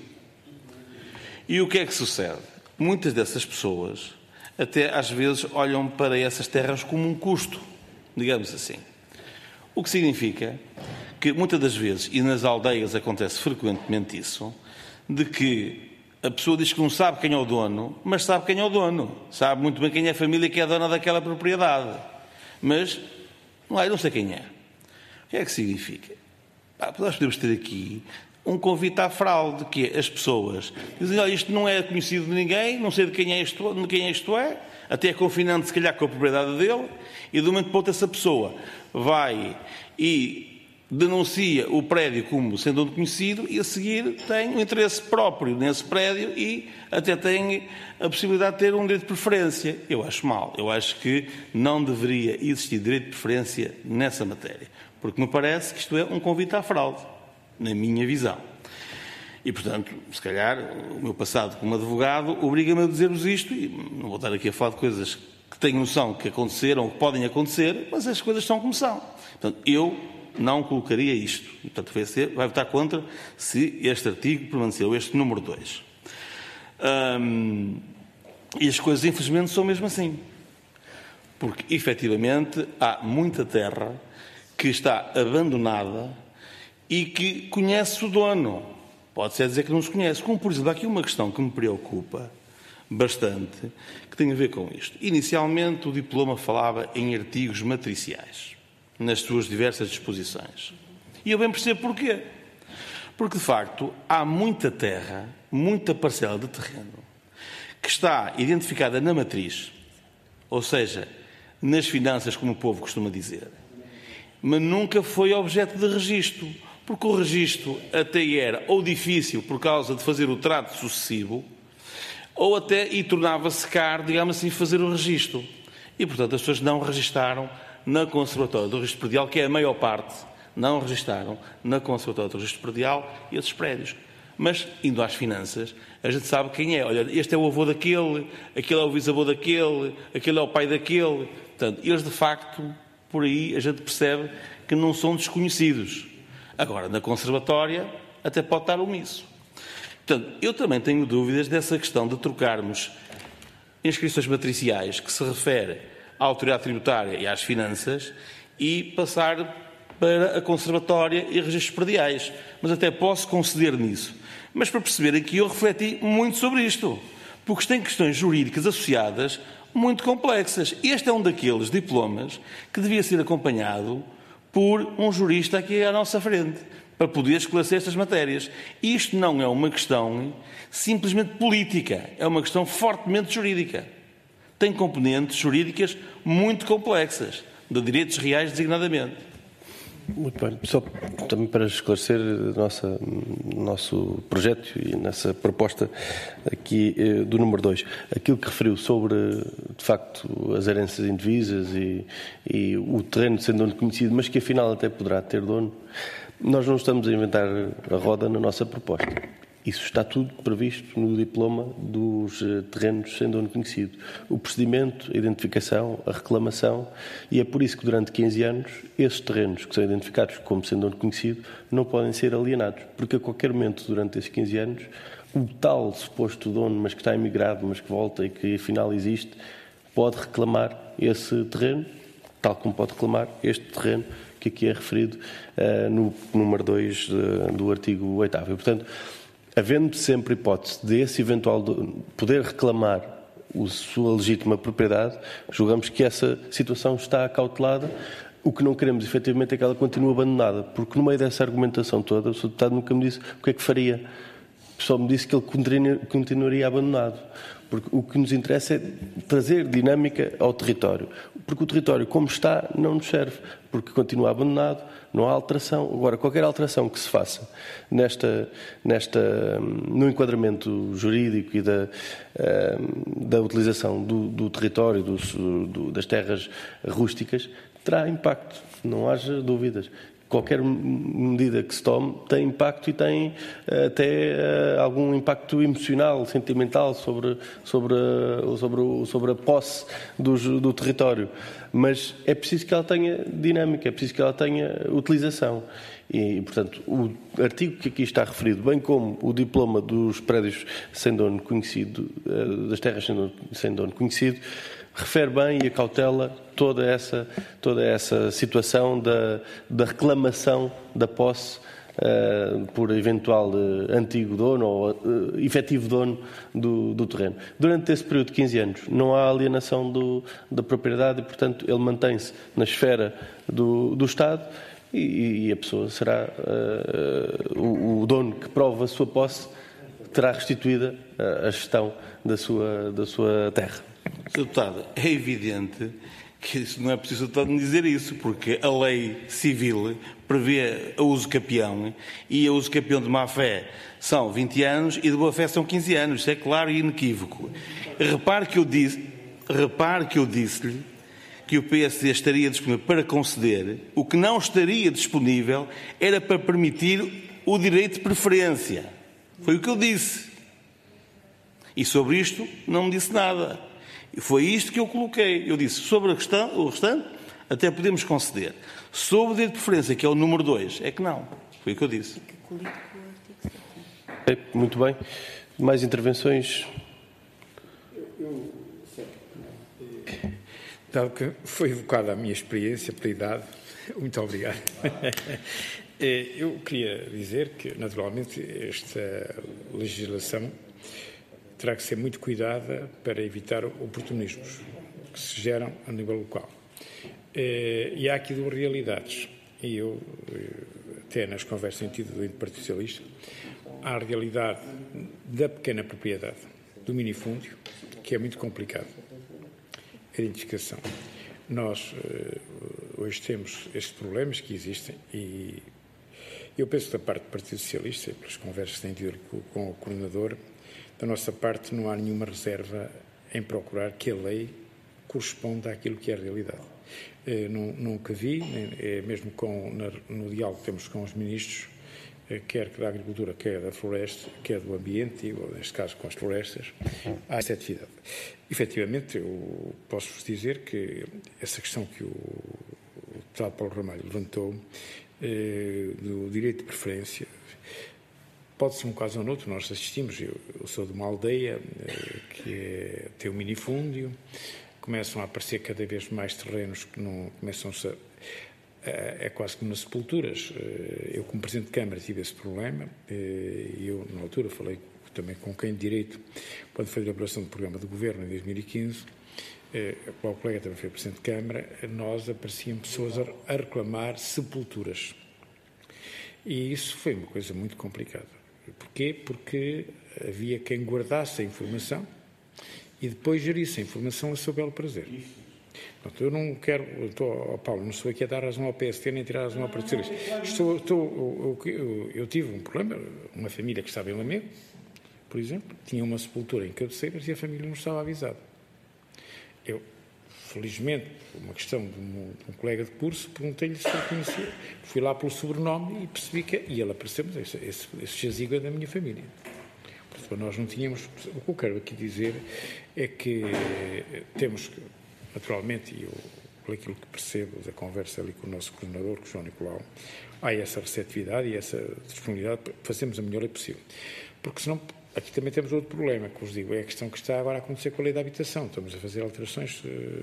E o que é que sucede? Muitas dessas pessoas até às vezes olham para essas terras como um custo, digamos assim. O que significa que muitas das vezes, e nas aldeias acontece frequentemente isso, de que a pessoa diz que não sabe quem é o dono, mas sabe quem é o dono. Sabe muito bem quem é a família que é a dona daquela propriedade. Mas, não, é, não sei quem é. O que é que significa? Ah, nós podemos ter aqui um convite à fraude, que é as pessoas dizem, olha, isto não é conhecido de ninguém, não sei de quem é isto, de quem isto é, até é confinante se calhar com a propriedade dele, e de um momento para outro essa pessoa vai e denuncia o prédio como sendo dono conhecido e a seguir tem um interesse próprio nesse prédio e até tem a possibilidade de ter um direito de preferência. Eu acho mal, eu acho que não deveria existir direito de preferência nessa matéria, porque me parece que isto é um convite à fraude, na minha visão. E, portanto, se calhar, o meu passado como advogado obriga-me a dizer-vos isto, e não vou estar aqui a falar de coisas que tenho noção que aconteceram ou que podem acontecer, mas as coisas são como são. Portanto, eu não colocaria isto. E, portanto, vai, ser, vai votar contra se este artigo permaneceu, este número dois. Hum, e as coisas, infelizmente, são mesmo assim. Porque, efetivamente, há muita terra que está abandonada e que conhece o dono. Pode-se dizer que não se conhece. Como, por exemplo, há aqui uma questão que me preocupa bastante, que tem a ver com isto. Inicialmente, o diploma falava em artigos matriciais, nas suas diversas disposições. E eu bem percebo porquê. Porque, de facto, há muita terra, muita parcela de terreno, que está identificada na matriz, ou seja, nas finanças, como o povo costuma dizer, mas nunca foi objeto de registro, porque o registro até era ou difícil por causa de fazer o trato sucessivo, ou até e tornava-se caro, digamos assim, fazer o registro. E, portanto, as pessoas não registaram na Conservatória do Registro Predial, que é a maior parte, não registaram na Conservatória do Registro Predial esses prédios. Mas, indo às finanças, a gente sabe quem é. Olha, este é o avô daquele, aquele é o bisavô daquele, aquele é o pai daquele. Portanto, eles, de facto, por aí a gente percebe que não são desconhecidos. Agora, na Conservatória, até pode estar omisso. Portanto, eu também tenho dúvidas dessa questão de trocarmos inscrições matriciais, que se refere à autoridade tributária e às finanças, e passar para a Conservatória e registros prediais. Mas até posso conceder nisso. Mas para perceberem que eu refleti muito sobre isto, porque tem questões jurídicas associadas muito complexas. Este é um daqueles diplomas que devia ser acompanhado por um jurista aqui à nossa frente, para poder esclarecer estas matérias. Isto não é uma questão simplesmente política, é uma questão fortemente jurídica. Tem componentes jurídicas muito complexas, de direitos reais designadamente. Muito bem. Só também para esclarecer o nosso projeto e nessa proposta aqui eh, do número dois, aquilo que referiu sobre, de facto, as herências indivisas e, e o terreno sendo dono conhecido, mas que afinal até poderá ter dono, nós não estamos a inventar a roda na nossa proposta. Isso está tudo previsto no diploma dos terrenos sem dono conhecido. O procedimento, a identificação, a reclamação, e é por isso que durante quinze anos esses terrenos que são identificados como sem dono conhecido não podem ser alienados, porque a qualquer momento durante esses quinze anos o tal suposto dono, mas que está emigrado, mas que volta e que afinal existe, pode reclamar esse terreno, tal como pode reclamar este terreno que aqui é referido uh, no número dois de, do artigo oitavo. E, portanto, havendo sempre hipótese desse eventual poder reclamar a sua legítima propriedade, julgamos que essa situação está acautelada. O que não queremos, efetivamente, é que ela continue abandonada, porque no meio dessa argumentação toda, o senhor Deputado nunca me disse o que é que faria. Só me disse que ele continuaria abandonado. Porque o que nos interessa é trazer dinâmica ao território. Porque o território, como está, não nos serve. Porque continua abandonado, não há alteração. Agora, qualquer alteração que se faça nesta, nesta, no enquadramento jurídico e da, da utilização do, do território, do, do, das terras rústicas, terá impacto, não haja dúvidas. Qualquer medida que se tome tem impacto e tem até uh, algum impacto emocional, sentimental sobre, sobre, uh, sobre, o, sobre a posse do, do território. Mas é preciso que ela tenha dinâmica, é preciso que ela tenha utilização. E, portanto, o artigo que aqui está referido, bem como o diploma dos prédios sem dono conhecido, uh, das terras sem dono, sem dono conhecido, refere bem e acautela toda essa, toda essa situação da, da reclamação da posse uh, por eventual uh, antigo dono ou uh, efetivo dono do, do terreno. Durante esse período de quinze anos não há alienação do, da propriedade e, portanto, ele mantém-se na esfera do, do Estado e, e a pessoa será uh, o, o dono que prova a sua posse terá restituída a, a gestão da sua, da sua terra. senhor Deputado, é evidente que isso não é preciso me dizer isso, porque a lei civil prevê a uso capião e a uso capião de má-fé são vinte anos e de boa-fé são quinze anos. Isso é claro e inequívoco. Repare que eu disse, repare que eu disse-lhe que o P S D estaria disponível para conceder, o que não estaria disponível era para permitir o direito de preferência. Foi o que eu disse. E sobre isto não me disse nada. E foi isto que eu coloquei. Eu disse, sobre a questão, o restante, até podemos conceder. Sobre o direito de preferência, que é o número dois, é que não. Foi o que eu disse. Muito bem. Mais intervenções? Dado que foi evocada a minha experiência pela idade, muito obrigado. Eu queria dizer que, naturalmente, esta legislação terá que ser muito cuidada para evitar oportunismos que se geram a nível local. E há aqui duas realidades, e eu, até nas conversas em tido do Partido Socialista, há a realidade da pequena propriedade, do minifúndio, que é muito complicado. A identificação. Nós uh, hoje temos estes problemas que existem e eu penso da parte do Partido Socialista, e pelas conversas que tenho tido com o coordenador, da nossa parte não há nenhuma reserva em procurar que a lei corresponda àquilo que é a realidade. Uh, nunca vi, nem, mesmo com, na, no diálogo que temos com os ministros, quer da agricultura, quer da floresta, quer do ambiente, ou neste caso com as florestas, há essa atividade. Efetivamente, eu posso-vos dizer que essa questão que o deputado Paulo Ramalho levantou, eh, do direito de preferência, pode ser um caso ou outro, nós assistimos, eu, eu sou de uma aldeia eh, que é, tem um minifúndio, começam a aparecer cada vez mais terrenos que não começam a é quase como nas sepulturas. Eu, como Presidente de Câmara, tive esse problema. Eu, na altura, falei também com quem de direito, quando foi a elaboração do programa do Governo, em dois mil e quinze, o colega também foi Presidente de Câmara, nós apareciam pessoas a reclamar sepulturas. E isso foi uma coisa muito complicada. Porquê? Porque havia quem guardasse a informação e depois gerisse a informação a seu belo prazer. Eu não quero, estou, oh Paulo, não sou aqui a dar razão ao P S T nem tirar razão ao Partido Socialista. Estou, estou, eu, eu, eu tive um problema, uma família que estava em Lamego, por exemplo, tinha uma sepultura em Cabeceiras e a família não estava avisada. Eu, felizmente, por uma questão de um, de um colega de curso, perguntei-lhe se ele conhecia. Fui lá pelo sobrenome e percebi que, e ele apareceu, mas esse, esse, esse jazigo é da minha família. Portanto, nós não tínhamos, o que eu quero aqui dizer é que temos que, naturalmente, e eu, por aquilo que percebo da conversa ali com o nosso coordenador, com o João Nicolau, há essa receptividade e essa disponibilidade para fazermos a melhor é possível. Porque senão, aqui também temos outro problema, que vos digo, é a questão que está agora a acontecer com a lei da habitação. Estamos a fazer alterações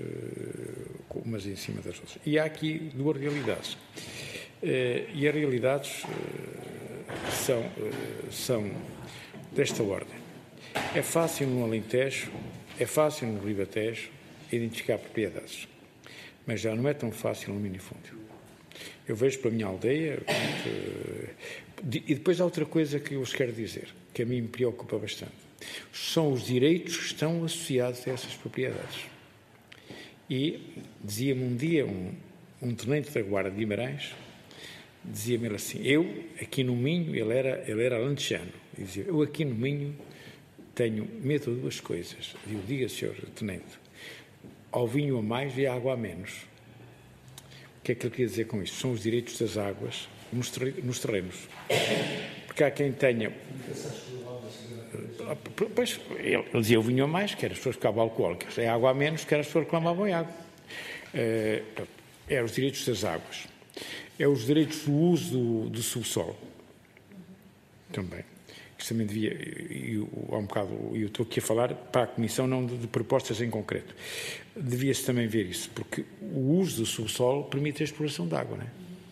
uh, umas em cima das outras. E há aqui duas realidades. Uh, e as realidades uh, são, uh, são desta ordem. É fácil no Alentejo, é fácil no Ribatejo, identificar propriedades, mas já não é tão fácil no minifúndio. Eu vejo pela minha aldeia, e depois há outra coisa que eu vos quero dizer, que a mim me preocupa bastante, são os direitos que estão associados a essas propriedades. E dizia-me um dia um, um tenente da Guarda de Guimarães, dizia-me ele assim, eu aqui no Minho, ele era, ele era alentejano, e dizia, eu aqui no Minho tenho medo de duas coisas. Eu digo, diga, senhor tenente, ao vinho a mais e à água a menos. O que é que ele queria dizer com isto? São os direitos das águas nos, ter nos terrenos. Porque há quem tenha... Pois, ele, ele dizia o vinho a mais, que era as pessoas que ficavam alcoólicas. É água a menos, que era as pessoas que reclamavam em água. É, é os direitos das águas. É os direitos do uso do, do subsolo. Também. Isto também devia, e, há um bocado, eu estou aqui a falar para a Comissão, não de, de propostas em concreto. Devia-se também ver isso, porque o uso do subsolo permite a exploração de água, não é?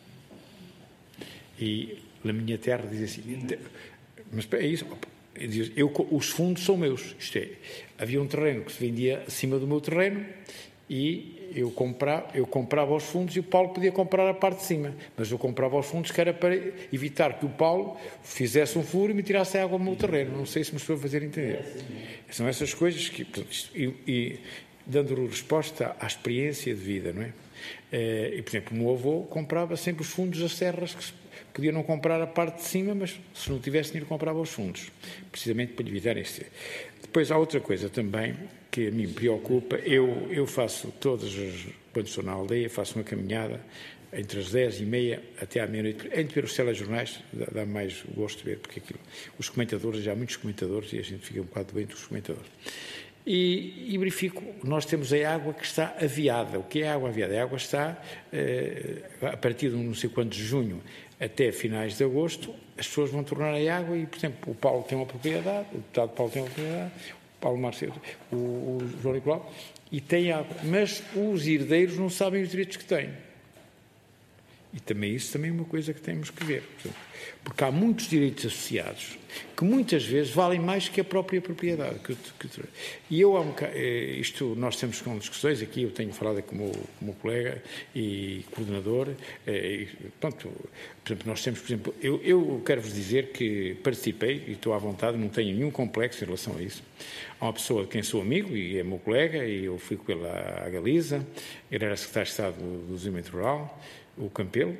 E na minha terra diz assim, mas é isso, eu, os fundos são meus, isto é, havia um terreno que se vendia acima do meu terreno e eu comprava, eu comprava os fundos e o Paulo podia comprar a parte de cima, mas eu comprava os fundos que era para evitar que o Paulo fizesse um furo e me tirasse a água do meu terreno. Não sei se me estou a fazer entender. São essas coisas que, e, e dando resposta à experiência de vida, não é? E, por exemplo, o meu avô comprava sempre os fundos das serras, que podia não comprar a parte de cima, mas se não tivesse dinheiro comprava os fundos, precisamente para lhe evitar isso. Depois há outra coisa também que a mim me preocupa. Eu, eu faço todas as, quando estou na aldeia, faço uma caminhada entre as dez e meia até à meia-noite. Entre ver os telejornais, dá, dá mais gosto de ver, porque aquilo, os comentadores, já há muitos comentadores e a gente fica um bocado doente dos comentadores. E, e verifico, nós temos a água que está aviada. O que é a água aviada? A água está, eh, a partir de não sei quanto de junho até finais de agosto, as pessoas vão tornar a água e, por exemplo, o Paulo tem uma propriedade, o deputado Paulo tem uma propriedade, o Paulo Marcelo, o, o João Nicolau, e tem água. Mas os herdeiros não sabem os direitos que têm. E também isso também é uma coisa que temos que ver. Porque há muitos direitos associados que muitas vezes valem mais que a própria propriedade. Que, que, e eu, há um, isto, nós temos com discussões aqui, eu tenho falado com o meu, com o meu colega e coordenador, e, pronto, por exemplo, nós temos, por exemplo, eu, eu quero-vos dizer que participei, e estou à vontade, não tenho nenhum complexo em relação a isso. Há uma pessoa de quem sou amigo, e é meu colega, e eu fui com ele à Galiza, ele era secretário de Estado do Desenvolvimento Rural, o Campelo,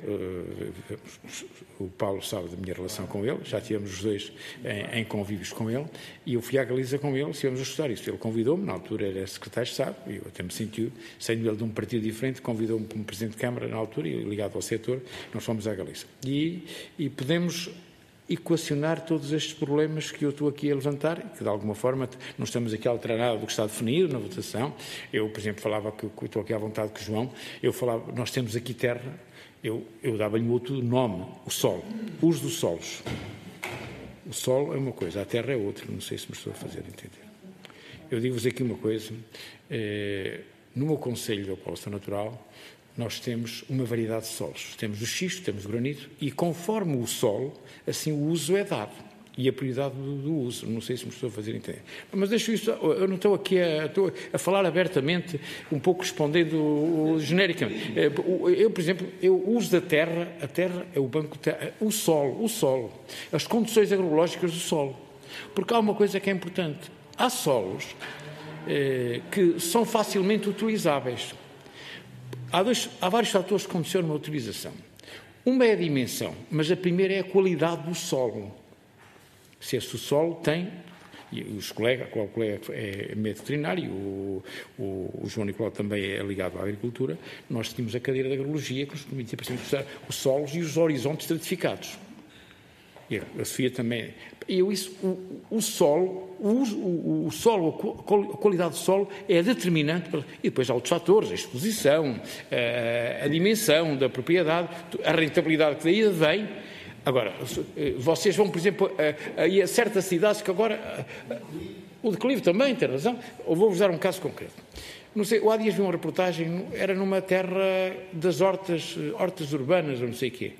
o Paulo sabe da minha relação com ele, já tivemos os dois em, em convívios com ele, e eu fui à Galiza com ele, estivemos a estudar isso. Ele convidou-me, na altura era secretário de Estado, e eu até me senti, sendo ele de um partido diferente, convidou-me como Presidente de Câmara na altura, e ligado ao setor, nós fomos à Galiza. E, e podemos equacionar todos estes problemas que eu estou aqui a levantar, que de alguma forma não estamos aqui a alterar nada do que está definido na votação. Eu, por exemplo, falava que eu estou aqui à vontade com o João, eu falava, nós temos aqui terra, eu, eu dava-lhe outro nome, o solo, o uso dos solos. O solo é uma coisa, a terra é outra, não sei se me estou a fazer entender. Eu digo-vos aqui uma coisa, eh, no meu Conselho da População Natural, nós temos uma variedade de solos. Temos o xisto, temos o granito, e conforme o solo, assim o uso é dado. E a prioridade do, do uso. Não sei se me estou a fazer entender. Mas deixo isso, eu não estou aqui a, estou a falar abertamente, um pouco respondendo genericamente. Eu, por exemplo, eu uso da terra, a terra é o banco, o solo, o solo, as condições agrológicas do solo. Porque há uma coisa que é importante. Há solos eh, que são facilmente utilizáveis. Há, dois, há vários fatores que condicionam a utilização. Uma é a dimensão, mas a primeira é a qualidade do solo. Se esse solo tem, e os colegas, qual colega é médico veterinário, o, o, o João Nicolau também é ligado à agricultura, nós tínhamos a cadeira de agrologia que nos permitia, por exemplo, estudar os solos e os horizontes estratificados. E a Sofia também. Eu, isso, o, o solo, o, o, o solo, a qualidade do solo é determinante. Para, e depois há outros fatores, a exposição, a, a dimensão da propriedade, a rentabilidade que daí vem. Agora, vocês vão, por exemplo, a, a, a certas cidades que agora. A, a, o declive também, tem razão. Eu vou-vos dar um caso concreto. Não sei, há dias vi uma reportagem, era numa terra das hortas, hortas urbanas, ou não sei o quê.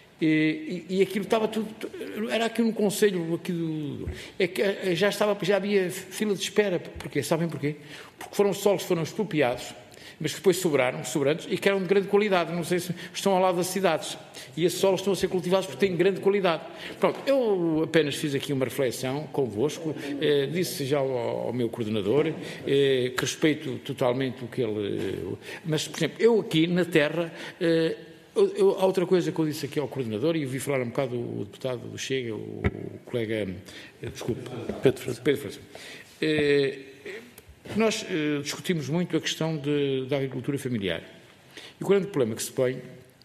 E, e, e aquilo estava tudo, era aqui um conselho aqui do, é que já, estava, já havia fila de espera. Porquê? Sabem porquê? Porque foram solos que foram expropriados, mas depois sobraram, sobrantes, e que eram de grande qualidade. Não sei se estão ao lado das cidades. E esses solos estão a ser cultivados porque têm grande qualidade. Pronto, eu apenas fiz aqui uma reflexão convosco, eh, disse já ao, ao meu coordenador, eh, que respeito totalmente o que ele... Mas, por exemplo, eu aqui na terra... Eh, Eu, eu, há outra coisa que eu disse aqui ao coordenador, e eu vi falar um bocado o deputado do Chega, o, o colega, desculpe, Pedro França. Pedro França. Eh, nós eh, discutimos muito a questão de, da agricultura familiar. E o grande problema que se põe,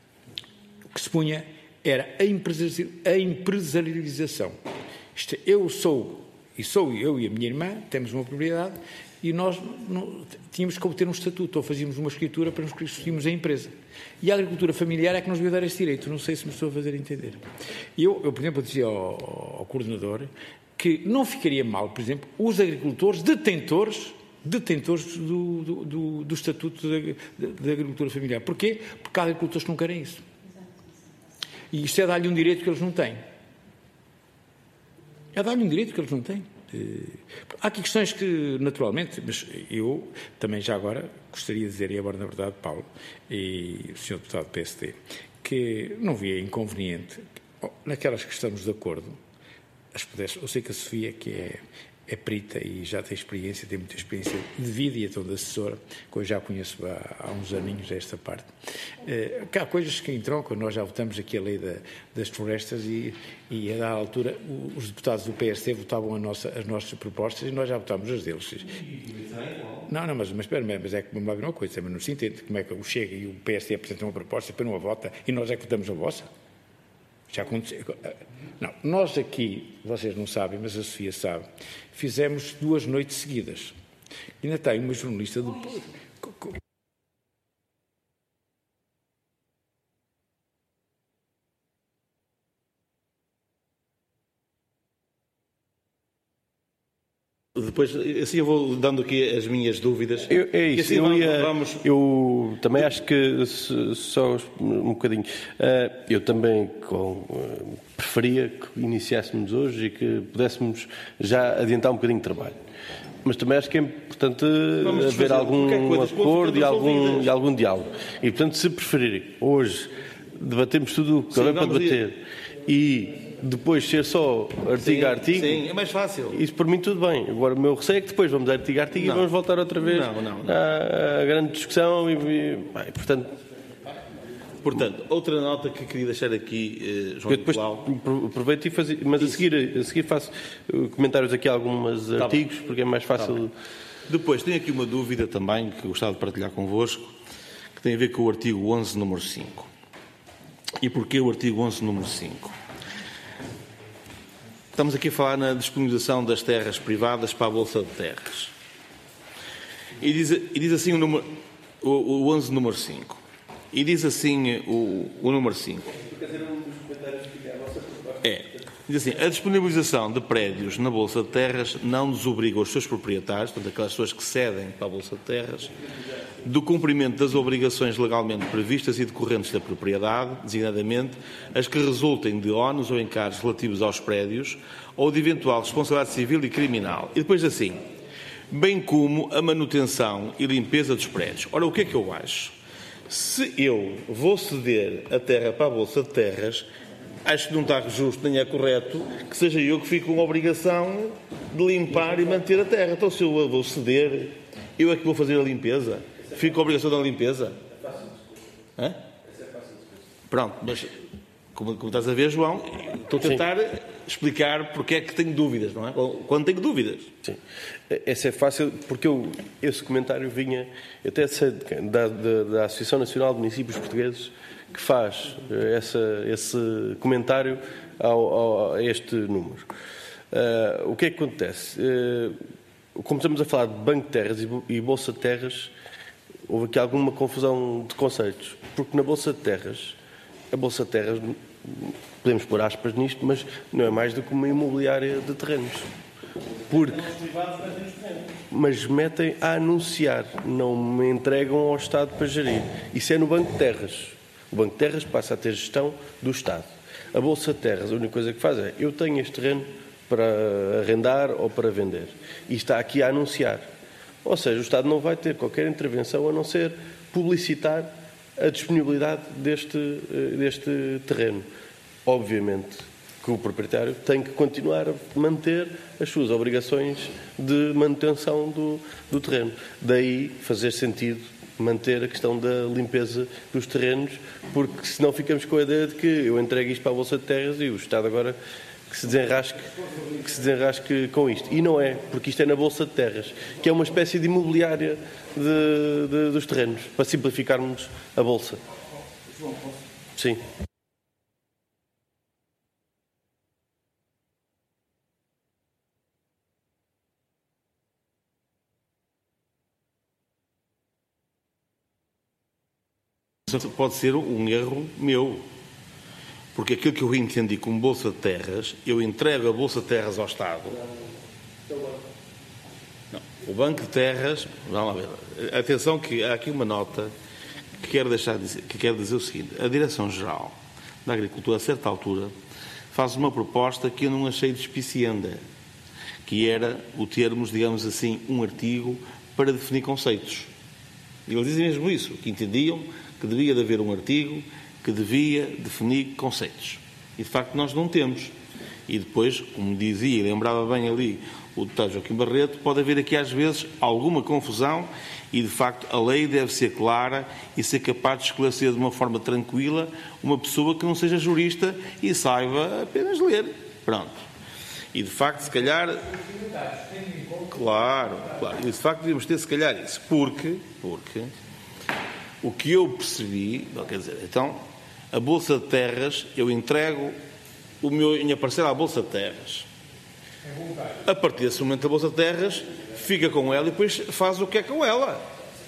que se punha era a, empresari a empresarialização. Isto, eu sou, e sou eu e a minha irmã, temos uma propriedade, e nós não, tínhamos que obter um estatuto, ou fazíamos uma escritura para nos constituirmos a empresa. E a agricultura familiar é que nos veio dar esse direito. Não sei se me estou a fazer entender. Eu, eu por exemplo, dizia ao, ao coordenador que não ficaria mal, por exemplo, os agricultores detentores, detentores do, do, do, do estatuto da agricultura familiar. Porquê? Porque há agricultores que não querem isso. E isto é dar-lhe um direito que eles não têm. É dar-lhe um direito que eles não têm. Há aqui questões que, naturalmente, mas eu também já agora gostaria de dizer, e agora na verdade, Paulo e o senhor deputado do P S D, que não via inconveniente, naquelas que estamos de acordo, as pudesse, eu sei que a Sofia, que é, é perita e já tem experiência, tem muita experiência de vida e então de assessora, que eu já conheço há, há uns aninhos esta parte. Uh, há coisas que entroncam, nós já votamos aqui a lei da, das florestas e, e a da altura os deputados do P S D votavam a nossa, as nossas propostas e nós já votámos as deles. Não, não, mas, mas espera, mas é que vamos lá ver uma coisa, mas não se entende como é que o Chega e o P S D apresentam uma proposta, depois não a vota e nós é que votamos a vossa. Já aconteceu. Não, nós aqui, vocês não sabem, mas a Sofia sabe, fizemos duas noites seguidas. Ainda tem uma jornalista do... depois, assim eu vou dando aqui as minhas dúvidas. Eu, é isso, assim eu, vamos, ia, vamos... eu também acho que, só um bocadinho, eu também com, preferia que iniciássemos hoje e que pudéssemos já adiantar um bocadinho de trabalho. Mas também acho que é importante Vamos haver algum coisa, acordo e algum, e algum diálogo. E, portanto, se preferirem, hoje debatemos tudo o que houver para debater e depois ser só artigo sim, a artigo... Sim, é mais fácil. Isso por mim tudo bem. Agora o meu receio é que depois vamos artigo a artigo não. e vamos voltar outra vez não, não, não. À, à grande discussão e, e bem, portanto... Portanto, outra nota que queria deixar aqui, eh, João Eu depois Nicolau... aproveito e fazer, mas a seguir, a seguir faço comentários aqui a alguns tá artigos, bem. Porque é mais fácil... Tá depois, tenho aqui uma dúvida também que gostava de partilhar convosco, que tem a ver com o artigo onze, número cinco. E porquê o artigo onze, número cinco? Estamos aqui a falar na disponibilização das terras privadas para a Bolsa de Terras. E diz, e diz assim o, número, o, o onze, número cinco. E diz assim o, o número cinco. É. Diz assim, a disponibilização de prédios na Bolsa de Terras não desobriga os seus proprietários, portanto, aquelas pessoas que cedem para a Bolsa de Terras, do cumprimento das obrigações legalmente previstas e decorrentes da propriedade, designadamente as que resultem de ónus ou encargos relativos aos prédios ou de eventual responsabilidade civil e criminal. E depois assim, bem como a manutenção e limpeza dos prédios. Ora, o que é que eu acho? Se eu vou ceder a terra para a Bolsa de Terras, acho que não está justo nem é correto que seja eu que fique com a obrigação de limpar e manter a terra. Então, se eu a vou ceder, eu é que vou fazer a limpeza? Fico com a obrigação da limpeza? Hã? Pronto, mas como, como estás a ver, João, estou a tentar Sim. explicar porque é que tenho dúvidas, não é? Quando tenho dúvidas. Sim. Essa é fácil, porque eu, esse comentário vinha, eu até sei, da, da, da Associação Nacional de Municípios Portugueses, que faz essa, esse comentário ao, ao, a este número. Uh, o que é que acontece? Uh, como estamos a falar de Banco de Terras e, e Bolsa de Terras, houve aqui alguma confusão de conceitos, porque na Bolsa de Terras, a Bolsa de Terras, podemos pôr aspas nisto, mas não é mais do que uma imobiliária de terrenos. Porque, mas metem a anunciar, não me entregam ao Estado para gerir. Isso é no Banco de Terras. O Banco de Terras passa a ter gestão do Estado. A Bolsa de Terras, a única coisa que faz é, eu tenho este terreno para arrendar ou para vender. E está aqui a anunciar. Ou seja, o Estado não vai ter qualquer intervenção a não ser publicitar a disponibilidade deste, deste terreno. Obviamente que o proprietário tem que continuar a manter as suas obrigações de manutenção do, do terreno. Daí fazer sentido manter a questão da limpeza dos terrenos, porque senão ficamos com a ideia de que eu entrego isto para a Bolsa de Terras e o Estado agora que se desenrasque, que se desenrasque com isto. E não é, porque isto é na Bolsa de Terras, que é uma espécie de imobiliária de, de, dos terrenos, para simplificarmos a Bolsa. Sim. Pode ser um erro meu, porque aquilo que eu entendi como Bolsa de Terras, eu entrego a Bolsa de Terras ao Estado. Não, o Banco de Terras, vamos lá ver, atenção que há aqui uma nota que quero, deixar dizer, que quero dizer o seguinte, a Direção-Geral da Agricultura, a certa altura, faz uma proposta que eu não achei despicienda, que era o termos, digamos assim, um artigo para definir conceitos. E eles dizem mesmo isso, que entendiam que devia de haver um artigo que devia definir conceitos. E, de facto, nós não temos. E depois, como dizia e lembrava bem ali o deputado Joaquim Barreto, pode haver aqui, às vezes, alguma confusão e, de facto, a lei deve ser clara e ser capaz de esclarecer de uma forma tranquila uma pessoa que não seja jurista e saiba apenas ler. Pronto. E, de facto, se calhar... Claro, claro. E, de facto, devíamos ter, se calhar, isso. Porque... porque o que eu percebi, quer dizer, então, a Bolsa de Terras, eu entrego o meu, a minha parcela à Bolsa de Terras. A partir desse momento, a Bolsa de Terras fica com ela e depois faz o que é com ela.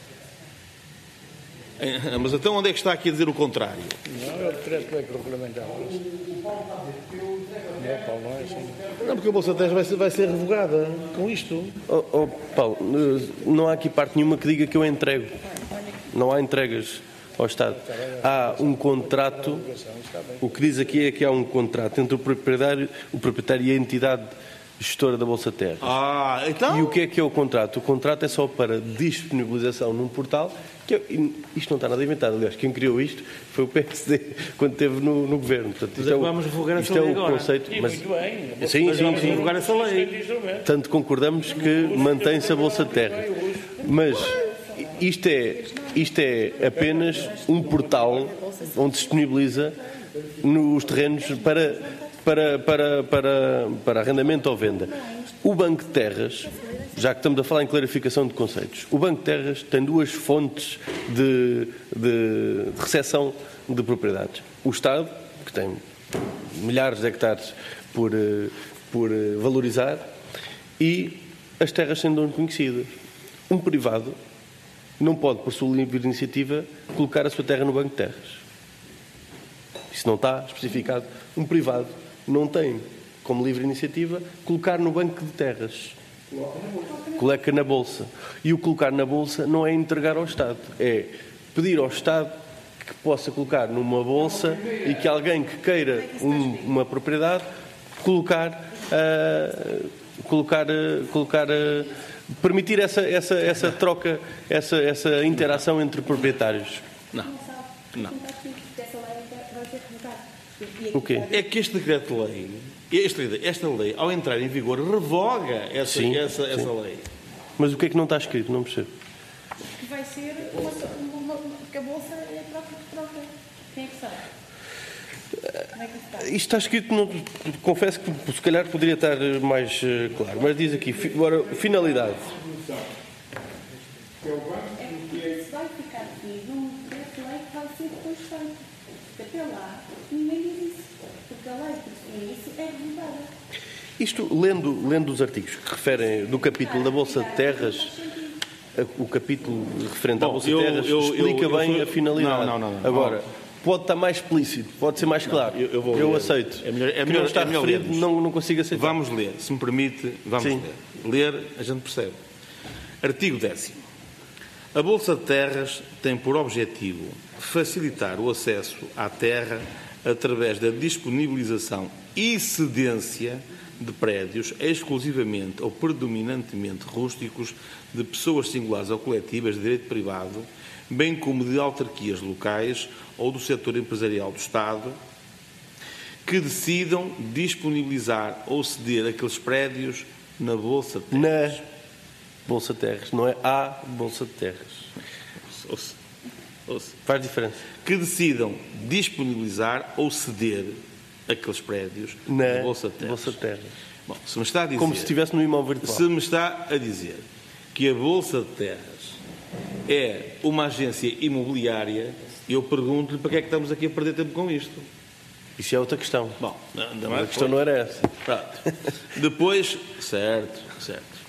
Mas então, onde é que está aqui a dizer o contrário? Não, é o decreto que regulamentar. Não, porque a Bolsa de Terras vai ser, vai ser revogada com isto. Oh, oh, Paulo, não há aqui parte nenhuma que diga que eu entrego. Não há entregas ao Estado. Há um contrato, o que diz aqui é que há um contrato entre o proprietário, o proprietário e a entidade gestora da Bolsa de Terras. Ah, então... E o que é que é o contrato? O contrato é só para disponibilização num portal, que é, isto não está nada inventado, aliás, quem criou isto foi o P S D quando esteve no, no governo. Portanto, isto é é o, vamos revogar essa isto é lei o agora. conceito. E Mas, muito bem. sim, Mas sim, vamos sim. revogar essa lei. Tanto concordamos que mantém-se a Bolsa de Terras. Mas isto é, isto é apenas um portal onde se disponibiliza nos terrenos para, para, para, para, para arrendamento ou venda. O Banco de Terras, já que estamos a falar em clarificação de conceitos, o Banco de Terras tem duas fontes de, de, de recepção de propriedades. O Estado, que tem milhares de hectares por, por valorizar, e as terras sem dono conhecidas. Um privado não pode, por sua livre iniciativa, colocar a sua terra no Banco de Terras. Isso não está especificado. Um privado não tem, como livre iniciativa, colocar no Banco de Terras. Coloca na Bolsa. E o colocar na Bolsa não é entregar ao Estado. É pedir ao Estado que possa colocar numa Bolsa e que alguém que queira um, uma propriedade colocar... Uh, colocar... Uh, colocar uh, permitir essa, essa, essa troca, essa, essa interação entre proprietários. Não. Não. O quê? É que este decreto-lei, este, esta lei, ao entrar em vigor, revoga essa, Sim, essa, sim. essa lei. Mas o que é que não está escrito? Não percebo. Que vai ser uma, uma, uma, que a Bolsa é a troca de troca. Quem é que sabe? Como é que está? Isto está escrito, não, confesso que se calhar poderia estar mais uh, claro, mas diz aqui, fi, agora, finalidade. É que isso vai ficar aqui num decreto-lei que vai ser depois feito. Porque até lá ninguém diz isso. Porque a lei que define isso é revogada. Isto, lendo, lendo os artigos que referem do capítulo da Bolsa de Terras, o capítulo referente à Bom, Bolsa eu- de Terras eu- explica eu- eu bem sou- a finalidade. Não, não, não, não. Agora, pode estar mais explícito, pode ser mais claro. eu- eu vou ler. aceito. É melhor- é Que melhor- não está é melhor referido, lermos. não, não consigo aceitar. Vamos ler, se me permite, vamos Sim. ler. Ler, a gente percebe. Artigo décimo. A Bolsa de Terras tem por objetivo facilitar o acesso à terra através da disponibilização e cedência de prédios exclusivamente ou predominantemente rústicos de pessoas singulares ou coletivas de direito privado, bem como de autarquias locais ou do setor empresarial do Estado, que decidam disponibilizar ou ceder aqueles prédios na Bolsa de Terras. Na Bolsa de Terras, não é a Bolsa de Terras. Ouça, ouça. Faz diferença. Que decidam disponibilizar ou ceder aqueles prédios na, Na Bolsa de Terras. Bolsa de Terras. Bom, se me está a dizer, Como se estivesse no imóvel virtual. se me está a dizer que a Bolsa de Terras é uma agência imobiliária, eu pergunto-lhe para que é que estamos aqui a perder tempo com isto. Isso é outra questão. Bom, não, não A é questão não era essa. Pronto. Depois, certo, certo.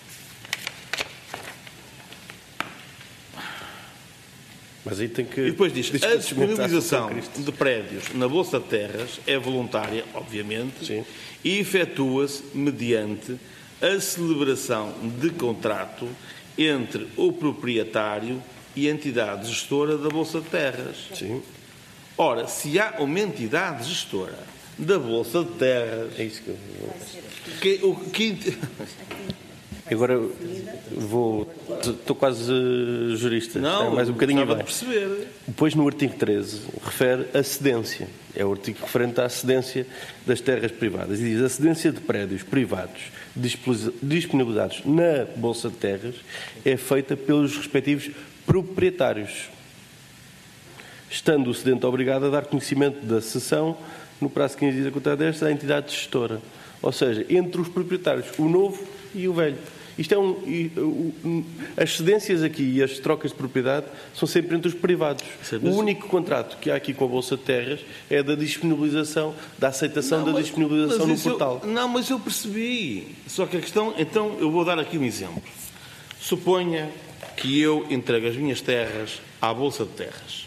Mas aí tem que... E depois diz, a disponibilização Cristo. de prédios na Bolsa de Terras é voluntária, obviamente, Sim. e efetua-se mediante a celebração de contrato entre o proprietário e a entidade gestora da Bolsa de Terras. Sim, Ora, se há uma entidade gestora da Bolsa de Terras, é isso que eu vou... que, o que Agora eu vou... Estou quase uh, jurista. não, É mais um bocadinho gostava bem. de perceber. Depois, no artigo treze, refere a cedência. É o artigo referente à cedência das terras privadas. E diz a cedência de prédios privados disponibilizados na Bolsa de Terras é feita pelos respectivos proprietários, estando o cedente obrigado a dar conhecimento da cessão no prazo de quinze dias a contar desta à entidade gestora. Ou seja, entre os proprietários, o novo e o velho. Isto é um, e, um, as cedências aqui e as trocas de propriedade são sempre entre os privados. O único contrato que há aqui com a Bolsa de Terras é da disponibilização, da aceitação Não, da mas- disponibilização mas no isso eu- portal. não, mas eu percebi. Só que a questão... Então, eu vou dar aqui um exemplo. Suponha que eu entrego as minhas terras à Bolsa de Terras.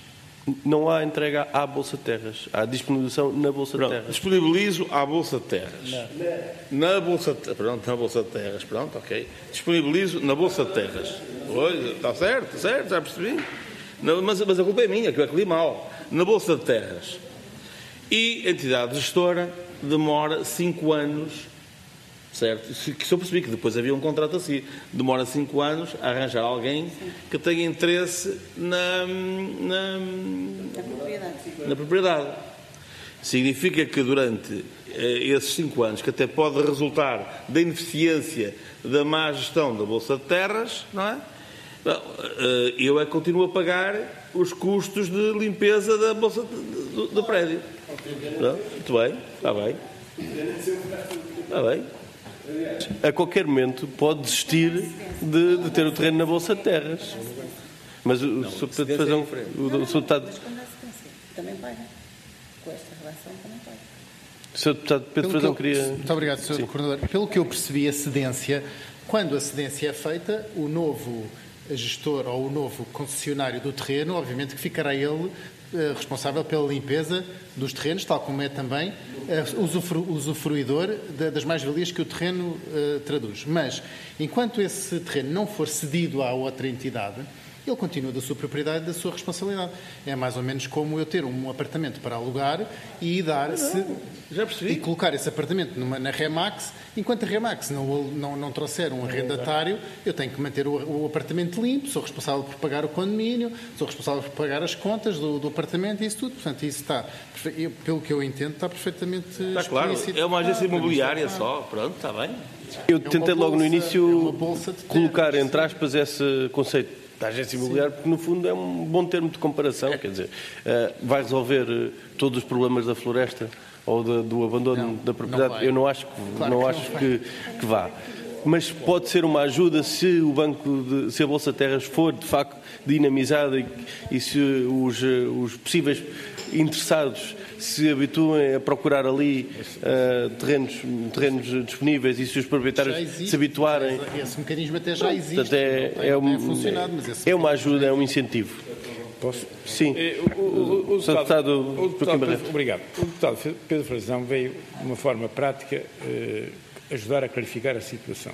Não há entrega à Bolsa de Terras. Há disponibilização na Bolsa Pronto, de Terras. disponibilizo à Bolsa de Terras. Na Bolsa de, pronto, na Bolsa de Terras. Pronto, ok. Disponibilizo na Bolsa de Terras. Pois, está certo, certo, já percebi. Não, mas, mas a culpa é minha, que eu é que li mal. Na Bolsa de Terras. E a entidade gestora demora cinco anos, certo? Que se eu percebi que depois havia um contrato assim, demora cinco anos a arranjar alguém que tenha interesse na, na, Da propriedade. na propriedade. Significa que durante eh, esses cinco anos, que até pode resultar da ineficiência da má gestão da Bolsa de Terras, não é? Bom, eh, eu é que continuo a pagar os custos de limpeza da Bolsa de, do, do prédio. Pronto, muito bem, está bem. Está bem. A qualquer momento pode desistir de, de ter o terreno na Bolsa de Terras. Mas o, o senhor Deputado de Frazão, o, o senhor Deputado, Mas quando há sequência, também paga. Com esta relação também paga. o senhor Deputado Pedro Pelo que Frazão eu- queria... Muito obrigado, senhor Coordenador. Pelo que eu percebi, a cedência, quando a cedência é feita, o novo gestor ou o novo concessionário do terreno, obviamente que ficará ele eh, responsável pela limpeza dos terrenos, tal como é também eh, usufru, usufruidor da, das mais-valias que o terreno eh, traduz. Mas, enquanto esse terreno não for cedido à outra entidade, ele continua da sua propriedade e da sua responsabilidade. É mais ou menos como eu ter um apartamento para alugar e dar se Já percebi. e colocar esse apartamento numa, na Remax, enquanto a Remax não, não, não trouxer um arrendatário, eu tenho que manter o, o apartamento limpo, sou responsável por pagar o condomínio, sou responsável por pagar as contas do, do apartamento e isso tudo. Portanto, isso está, eu, pelo que eu entendo, está perfeitamente Está claro, explícito. é uma agência Ah, para mim imobiliária está claro. só. Pronto, está bem. Eu uma tentei logo no bolsa- é início uma bolsa de colocar, terras, entre aspas, esse conceito da agência imobiliária, porque no fundo é um bom termo de comparação, quer dizer, eh, vai resolver eh, todos os problemas da floresta ou da- do abandono Não, da não propriedade. vai. Eu não acho, que, Claro não que acho não vai. que, que vá. Mas pode ser uma ajuda se o banco, de, se a Bolsa de Terras for de facto dinamizada e, e se os, eh, os possíveis interessados se habituem a procurar ali eh, terrenos, terrenos disponíveis e se os proprietários Já existe, se habituarem. Esse mecanismo até já existe. Portanto, é, não tem, é, não tem um- funcionado, mas esse é uma ajuda, é um incentivo. Posso? Sim. Eh, O, o, o, o Senhor deputado, Deputado o Joaquim deputado Barreto. Pedro- obrigado. O deputado Pedro Frazão veio, de uma forma prática, eh, ajudar a clarificar a situação.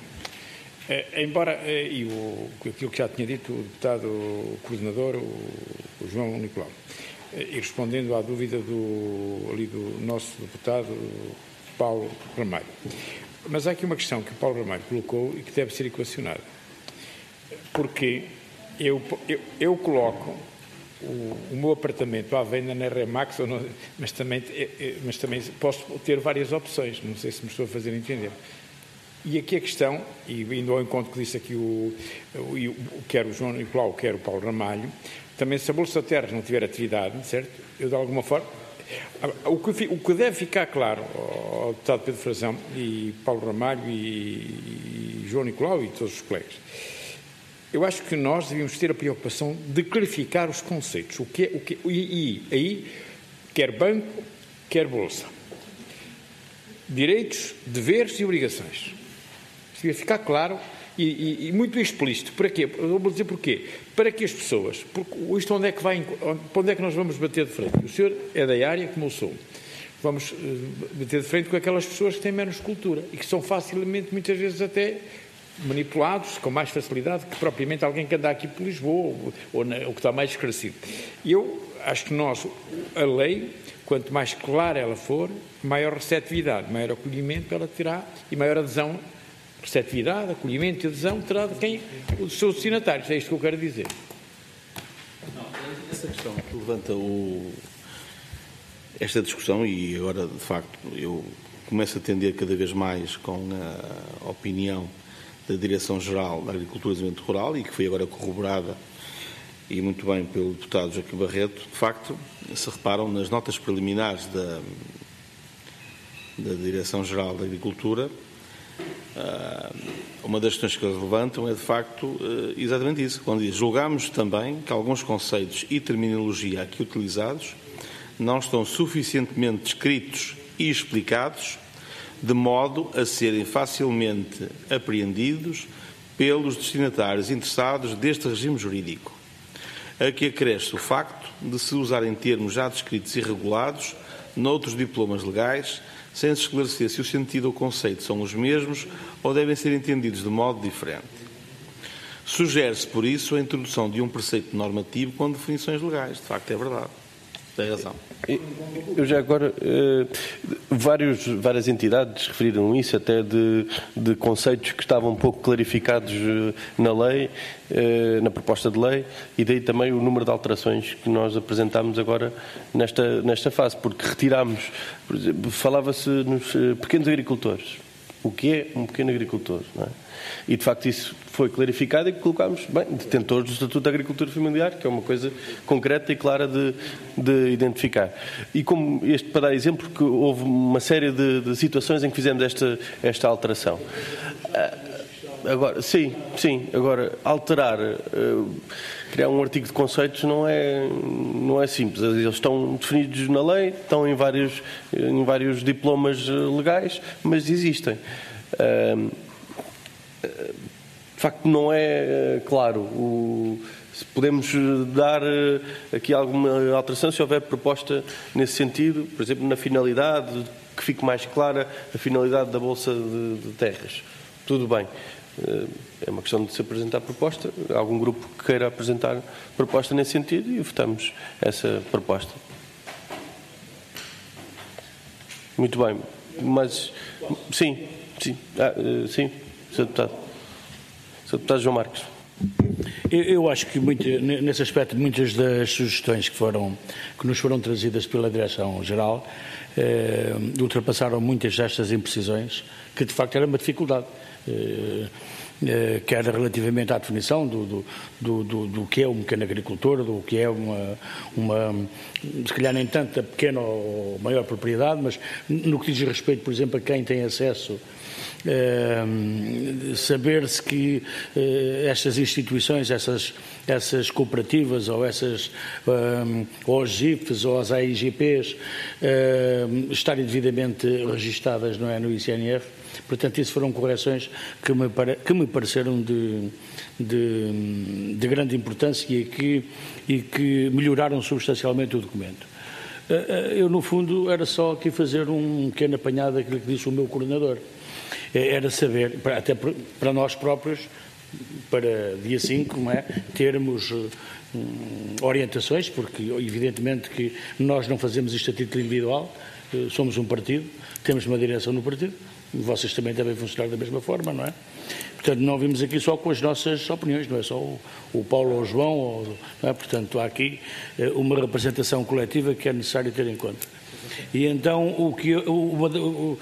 Eh, embora, eh, e o, aquilo que já tinha dito o deputado coordenador, o, o João Nicolau, eh, e respondendo à dúvida do, ali do nosso deputado Paulo Ramalho. Mas há aqui uma questão que o Paulo Ramalho colocou e que deve ser equacionada. Porque eu, eu, eu coloco o, o meu apartamento à venda na Remax, ou não, mas, também, eh, eh, mas também posso ter várias opções, não sei se me estou a fazer entender. E aqui a questão, e indo ao encontro que disse aqui o, o, o quer o João Nicolau, quer o Paulo Ramalho, também se a Bolsa de Terras não tiver atividade, certo? Eu de alguma forma... O que, o que deve ficar claro ao deputado Pedro Frazão e Paulo Ramalho e, e João Nicolau e todos os colegas, eu acho que nós devíamos ter a preocupação de clarificar os conceitos. O que é, o que, e, e aí, quer banco, quer bolsa. Direitos, deveres e obrigações. Isso devia ficar claro e, e, e muito explícito. Para quê? Eu vou dizer porquê. Para que as pessoas... Porque isto onde é que vai... Para onde é que nós vamos bater de frente? O senhor é da área, como eu sou. Vamos bater de frente com aquelas pessoas que têm menos cultura e que são facilmente, muitas vezes até... manipulados com mais facilidade que propriamente alguém que anda aqui por Lisboa ou, ou, na, ou que está mais esclarecido. E eu acho que nós, a lei, quanto mais clara ela for, maior receptividade, maior acolhimento ela terá e maior adesão, receptividade, acolhimento e adesão terá de quem? Os seus destinatários. É isto que eu quero dizer. Não, essa questão que levanta o, esta discussão, e agora, de facto, eu começo a tender cada vez mais com a opinião da Direção-Geral da Agricultura e Desenvolvimento Rural, e que foi agora corroborada, e muito bem, pelo deputado Joaquim Barreto. De facto, se reparam nas notas preliminares da, da Direção-Geral da Agricultura, uma das questões que eles levantam é, de facto, exatamente isso, quando diz: julgamos também que alguns conceitos e terminologia aqui utilizados não estão suficientemente descritos e explicados de modo a serem facilmente apreendidos pelos destinatários interessados deste regime jurídico. a que acresce o facto de se usarem termos já descritos e regulados noutros diplomas legais, sem se esclarecer se o sentido ou conceito são os mesmos ou devem ser entendidos de modo diferente. Sugere-se, por isso, a introdução de um preceito normativo com definições legais. De facto, é verdade. Tem razão. Eu já agora, eh, vários, várias entidades referiram isso, até de, de conceitos que estavam um pouco clarificados eh, na lei, eh, na proposta de lei, e daí também o número de alterações que nós apresentámos agora nesta, nesta fase, porque retirámos, por exemplo, falava-se nos eh, pequenos agricultores. O que é um pequeno agricultor, não é? E, de facto, isso foi clarificado e colocámos, bem, detentores do Estatuto da Agricultura Familiar, que é uma coisa concreta e clara de, de identificar. E como este, para dar exemplo, que houve uma série de, de situações em que fizemos esta, esta alteração. Agora, sim, sim, agora, alterar, uh, criar um artigo de conceitos não é, não é simples. Eles estão definidos na lei, estão em vários, em vários diplomas legais, mas existem. Uh, De facto, não é claro. O, se podemos dar aqui alguma alteração, se houver proposta nesse sentido, por exemplo, na finalidade, que fique mais clara a finalidade da Bolsa de, de Terras. Tudo bem. É uma questão de se apresentar a proposta. Há algum grupo que queira apresentar proposta nesse sentido e votamos essa proposta. Muito bem. Mas, sim, sim, ah, sim. senhor Deputado. senhor Deputado João Marques. Eu, eu acho que muito, nesse aspecto muitas das sugestões que, foram, que nos foram trazidas pela Direção-Geral eh, ultrapassaram muitas destas imprecisões, que de facto era uma dificuldade. Eh, eh, quer relativamente à definição do, do, do, do, do que é um pequeno agricultor, do que é uma, uma, se calhar nem tanto a pequena ou maior propriedade, mas no que diz respeito, por exemplo, a quem tem acesso. Uh, saber-se que uh, estas instituições, essas, essas cooperativas ou essas uh, ou as G I Fs ou as A I G Ps uh, estarem devidamente registadas, não é, no I C N F. Portanto, isso foram correções que me, pare, que me pareceram de, de, de grande importância e que, e que melhoraram substancialmente o documento. Uh, eu, no fundo, era só aqui fazer um pequeno apanhado daquilo que disse o meu coordenador. Era saber, até para nós próprios, para dia cinco, não é, termos um, orientações, porque evidentemente que nós não fazemos isto a título individual, somos um partido, temos uma direção no partido, vocês também devem funcionar da mesma forma, não é? Portanto, não vimos aqui só com as nossas opiniões, não é só o, o Paulo ou o João, ou, não é? Portanto, há aqui uma representação coletiva que é necessário ter em conta. E então, o que... Uma, o,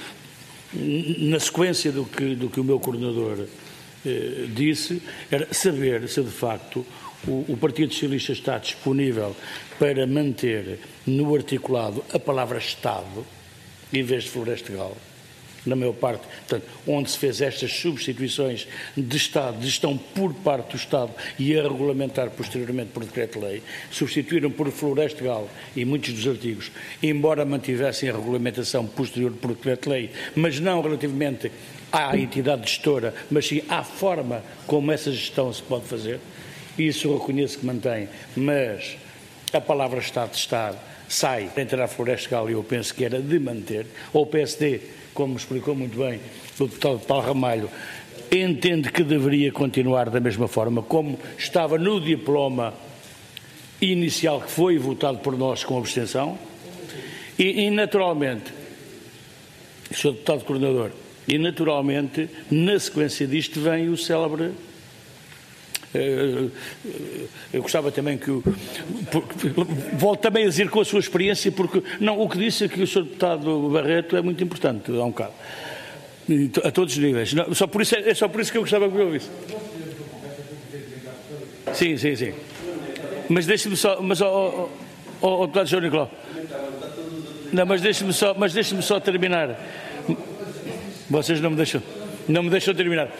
na sequência do que, do que o meu coordenador eh, disse, era saber se de facto o, o Partido Socialista está disponível para manter no articulado a palavra Estado em vez de Floresta Legal. Na maior parte, portanto, onde se fez estas substituições de Estado, de gestão por parte do Estado e a regulamentar posteriormente por decreto-lei, substituíram por Floresta Legal e muitos dos artigos, embora mantivessem a regulamentação posterior por decreto-lei, mas não relativamente à entidade gestora, mas sim à forma como essa gestão se pode fazer. Isso eu reconheço que mantém, mas a palavra Estado de Estado sai entre a Floresta Legal e eu penso que era de manter, ou o P S D, como explicou muito bem o deputado Paulo Ramalho, entende que deveria continuar da mesma forma, como estava no diploma inicial que foi votado por nós com abstenção, e, e naturalmente, senhor deputado coordenador, e naturalmente, na sequência disto vem o célebre. Eu gostava também que o, volto também a dizer com a sua experiência, porque não, o que disse aqui o senhor deputado Barreto é muito importante, há um bocado, a todos os níveis. Não, só por isso, é só por isso que eu gostava que me ouvisse. Sim, sim, sim. Mas deixe-me só, mas o deputado João Nicolau, não, mas deixe-me só, mas deixe-me só terminar. Vocês não me deixam, não me deixam terminar.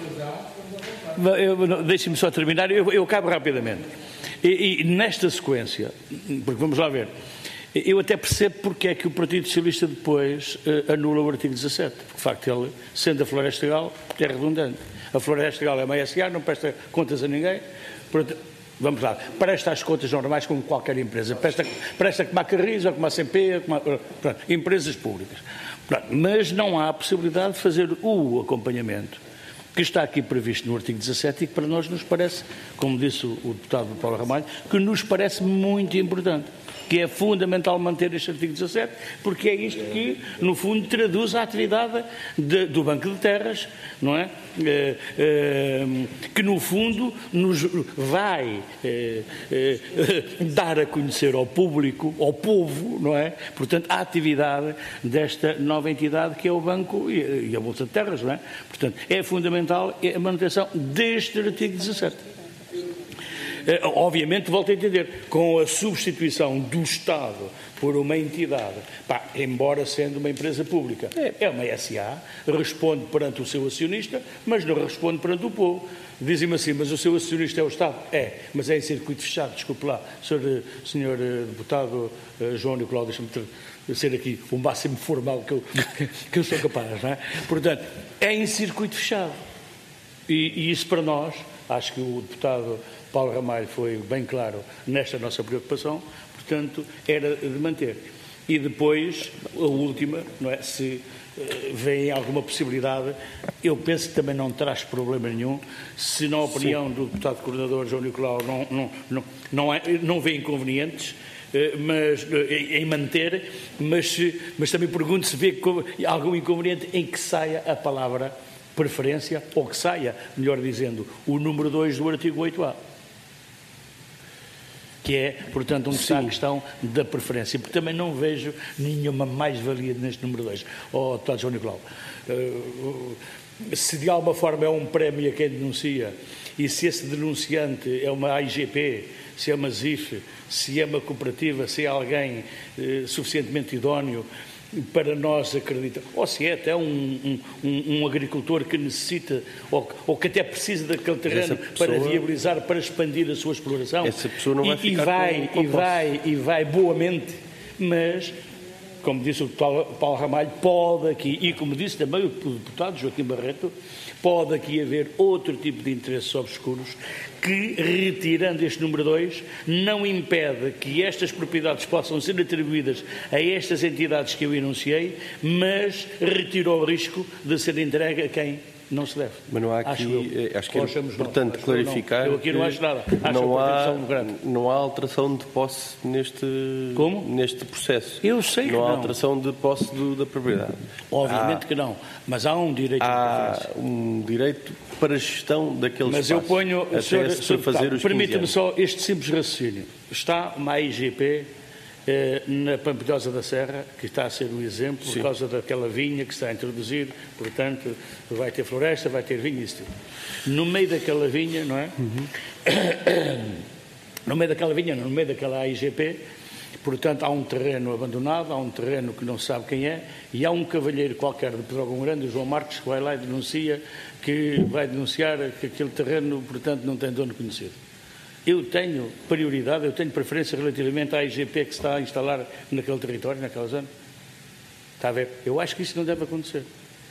Deixe-me só terminar, eu, eu acabo rapidamente. E, e nesta sequência, porque vamos lá ver, eu até percebo porque é que o Partido Socialista depois uh, anula o artigo dezassete, porque de facto ele, sendo a Floresta Legal, é redundante. A Floresta Legal é uma S A, não presta contas a ninguém. Portanto, Vamos lá, presta as contas normais como qualquer empresa. Presta, presta como a Carris, como a C P, como a, pronto, empresas públicas. Pronto, mas não há a possibilidade de fazer o acompanhamento que está aqui previsto no artigo dezassete e que para nós nos parece, como disse o, o deputado Paulo Ramalho, que nos parece muito importante, que é fundamental manter este artigo dezassete, porque é isto que, no fundo, traduz a atividade de, do Banco de Terras, não é? É, é, que, no fundo, nos vai é, é, dar a conhecer ao público, ao povo, não é? Portanto, a atividade desta nova entidade que é o Banco e, e a Bolsa de Terras, não é? Portanto, é fundamental a manutenção deste artigo dezassete. Obviamente, volto a entender, com a substituição do Estado por uma entidade, pá, embora sendo uma empresa pública, é uma S A, responde perante o seu acionista, mas não responde perante o povo. Dizem-me assim, mas o seu acionista é o Estado? É, mas é em circuito fechado, desculpe lá, senhor, senhor deputado João Nicolau, deixa-me ser aqui o máximo formal que eu, que eu sou capaz, não é? Portanto, é em circuito fechado. E, e isso para nós, acho que o deputado Paulo Ramalho foi bem claro nesta nossa preocupação, portanto, era de manter. E depois, a última, não é? Se uh, vem alguma possibilidade, eu penso que também não traz problema nenhum, se na opinião Sim. do deputado coordenador João Nicolau não, não, não, não, é, não vê inconvenientes, uh, mas, uh, em manter, mas, mas também pergunto se vê algum inconveniente em que saia a palavra preferência, ou que saia, melhor dizendo, o número dois do artigo oito A. Que é, portanto, onde Sim. está a questão da preferência, porque também não vejo nenhuma mais-valia neste número dois. Oh, deputado João Nicolau, uh, se de alguma forma é um prémio a quem denuncia, e se esse denunciante é uma A I G P, se é uma Z I F, se é uma cooperativa, se é alguém uh, suficientemente idóneo para nós acreditar, ou se é até um, um, um agricultor que necessita, ou, ou que até precisa daquele terreno pessoa, para viabilizar, para expandir a sua exploração, essa pessoa não vai e, ficar e vai, com, com e vai, e vai boamente, mas, como disse o Paulo, Paulo Ramalho, pode aqui, e como disse também o deputado Joaquim Barreto, pode aqui haver outro tipo de interesses obscuros que, retirando este número dois, não impede que estas propriedades possam ser atribuídas a estas entidades que eu enunciei, mas retirou o risco de ser entregue a quem não se deve. Mas não há aqui, acho, acho que é importante não, clarificar eu, eu aqui não acho nada. Acho não, há, não há alteração de posse neste, Como? neste processo. Eu sei que não. não. Não há alteração de posse do, da propriedade. Obviamente há, que não, mas há um direito há um direito para a gestão daquele mas espaço. Mas eu ponho, até senhor, se para fazer os permita-me só este simples raciocínio. Está uma A I G P eh, na Pampilhosa da Serra, que está a ser um exemplo, Sim. por causa daquela vinha que está a introduzir, portanto, vai ter floresta, vai ter vinho e isso tudo. No meio daquela vinha, não é? Uhum. No meio daquela vinha, não, no meio daquela A I G P, portanto, há um terreno abandonado, há um terreno que não se sabe quem é, e há um cavalheiro qualquer de Pedrógão Grande, o João Marcos, que vai lá e denuncia, que vai denunciar que aquele terreno, portanto, não tem dono conhecido. Eu tenho prioridade, eu tenho preferência relativamente à A I G P que se está a instalar naquele território, naquela zona. Está a ver? Eu acho que isso não deve acontecer.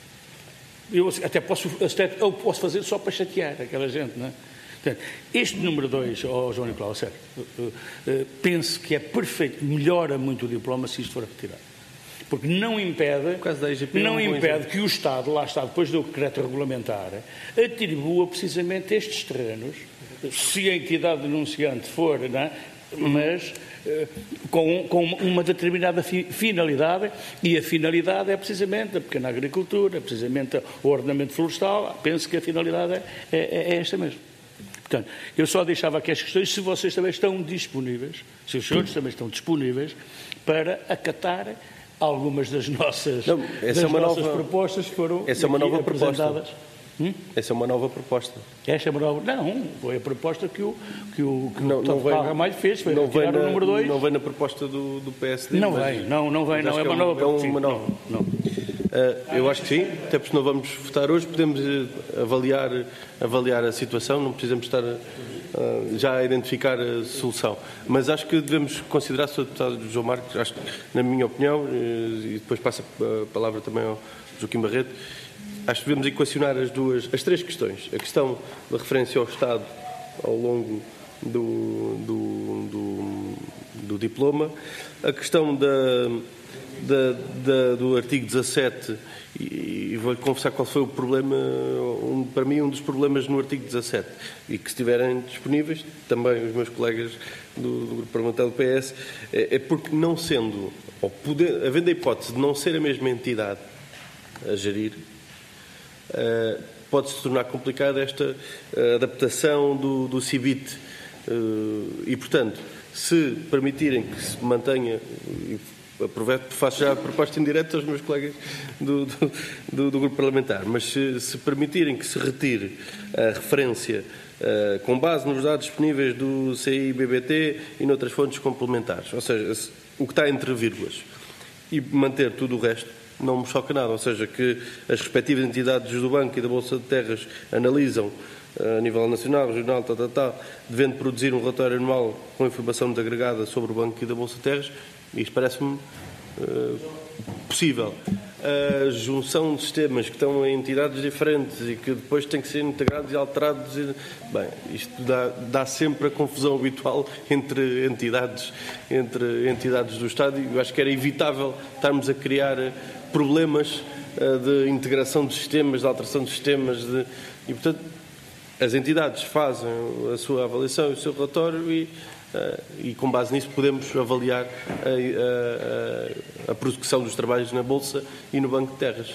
Eu até posso, até, eu posso fazer só para chatear aquela gente, não é? Portanto, este número dois, oh, João Nicolau, sério, uh, uh, uh, penso que é perfeito, melhora muito o diploma se isto for retirado. Porque não impede, da I G P, não não impede que o Estado, lá está, depois do decreto regulamentar, atribua precisamente estes terrenos, se a entidade denunciante for, não é? Mas uh, com, com uma determinada fi, finalidade, e a finalidade é precisamente a pequena agricultura, precisamente o ordenamento florestal. Penso que a finalidade é, é, é esta mesmo. Portanto, eu só deixava aqui as questões, se vocês também estão disponíveis, se os senhores também estão disponíveis, para acatar algumas das nossas, não, das é uma nossas nova, propostas que foram essa é uma nova apresentadas. Proposta. Hum? Essa é uma nova proposta. Esta é uma nova... Não, foi a proposta que o, que o, que não, o Paulo Ramalho fez, foi não retirar na, o número dois. Não vem na proposta do, do P S D. Não vem, não, não vem, não, é uma, é nova, é uma nova. Não, não. Uh, eu acho que sim, até porque não vamos votar hoje, podemos avaliar, avaliar a situação, não precisamos estar uh, já a identificar a solução. Mas acho que devemos considerar, Senhor Deputado João Marcos, acho que, na minha opinião, uh, e depois passa a palavra também ao Joaquim Barreto, acho que devemos equacionar as duas, as três questões. A questão da referência ao Estado ao longo do, do, do, do diploma. A questão da, da, da, do artigo dezassete, e, e vou-lhe confessar qual foi o problema, um, para mim um dos problemas no artigo dezassete, e que se estiverem disponíveis, também os meus colegas do, do grupo parlamentar do P S, é, é porque não sendo, ou poder, havendo a hipótese de não ser a mesma entidade a gerir, uh, pode-se tornar complicada esta uh, adaptação do, do C I B I T. Uh, e, portanto, se permitirem que se mantenha, e aproveito, faço já a proposta indireta aos meus colegas do, do, do, do grupo parlamentar, mas se, se permitirem que se retire a referência uh, com base nos dados disponíveis do C I B B T e noutras fontes complementares, ou seja, se, o que está entre vírgulas, e manter tudo o resto, não me choca nada, ou seja, que as respectivas entidades do Banco e da Bolsa de Terras analisam a nível nacional, regional, tal, tal, tal, devendo produzir um relatório anual com informação desagregada sobre o Banco e da Bolsa de Terras. Isto parece-me uh, possível. A junção de sistemas que estão em entidades diferentes e que depois têm que ser integrados e alterados, e, bem, isto dá, dá sempre a confusão habitual entre entidades, entre entidades do Estado, e eu acho que era evitável estarmos a criar problemas uh, de integração de sistemas, de alteração de sistemas, de, e portanto as entidades fazem a sua avaliação e o seu relatório e, uh, e com base nisso podemos avaliar a, a, a prossecução dos trabalhos na Bolsa e no Banco de Terras.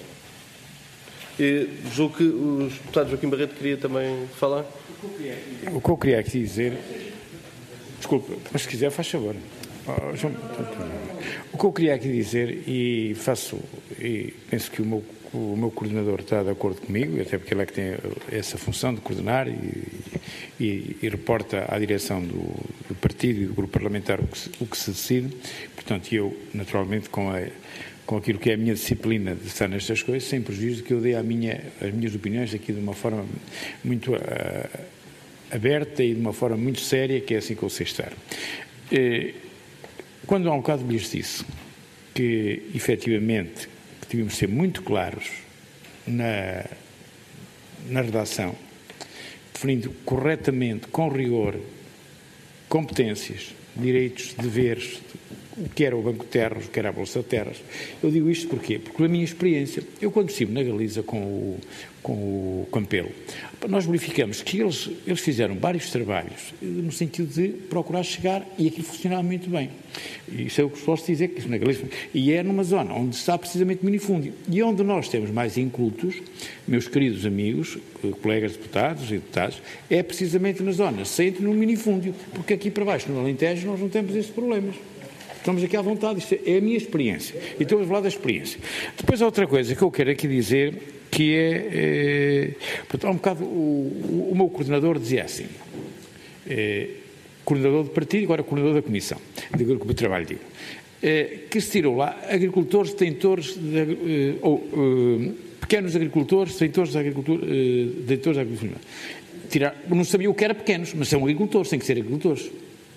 E julgo que o deputado Joaquim Barreto queria também falar. O que eu queria aqui dizer... Desculpe, mas se quiser faz favor. Oh, João, o que eu queria aqui dizer, e faço, e penso que o meu, o meu coordenador está de acordo comigo, até porque ele é que tem essa função de coordenar e, e, e reporta à direção do, do partido e do grupo parlamentar o que, se, o que se decide. Portanto, eu, naturalmente, com, a, com aquilo que é a minha disciplina de estar nestas coisas, sem prejuízo que eu dei a minha, as minhas opiniões aqui de uma forma muito uh, aberta e de uma forma muito séria, que é assim que eu sei estar. Uh, Quando há um bocado lhes disse que, efetivamente, que devíamos ser muito claros na, na redação, definindo corretamente, com rigor, competências, direitos, deveres, o que era o Banco de Terras, o que era a Bolsa de Terras. Eu digo isto porquê? Porque, pela minha experiência, eu quando estive na Galiza com o, com o Campelo, nós verificamos que eles, eles fizeram vários trabalhos no sentido de procurar chegar, e aquilo funcionava muito bem. Isso é o que posso dizer, que isso na Galiza, e é numa zona onde está precisamente minifúndio, e onde nós temos mais incultos, meus queridos amigos, colegas deputados e deputados, é precisamente na zona centro, no minifúndio, porque aqui para baixo, no Alentejo, nós não temos esses problemas. Estamos aqui à vontade, isto é a minha experiência. E estamos a falar da experiência. Depois há outra coisa que eu quero aqui dizer, que é, é portanto, há um bocado, o, o meu coordenador dizia assim, é, coordenador de partido, agora coordenador da comissão, de grupo de trabalho, digo, é, que se tirou lá agricultores, detentores, de, é, ou é, pequenos agricultores, detentores de agricultura, é, detentores de agricultura. Tirar, não sabia o que era pequenos, mas são agricultores, têm que ser agricultores.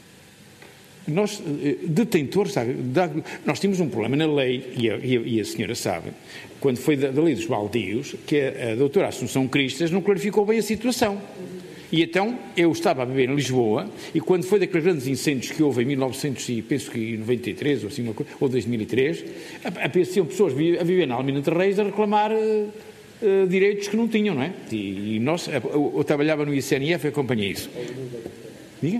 Nós, detentores, nós tínhamos um problema na lei, e a, e a senhora sabe, quando foi da, da lei dos baldios, que a, a doutora Assunção Cristas não clarificou bem a situação. E então, eu estava a viver em Lisboa, e quando foi daqueles grandes incêndios que houve em mil e novecentos e penso que noventa e três, ou, assim, ou dois mil e três, apareciam pessoas a viver na Almirante Reis a reclamar uh, uh, direitos que não tinham, não é? E, e nós, eu, eu, eu trabalhava no I C N F e acompanhei isso. Diga?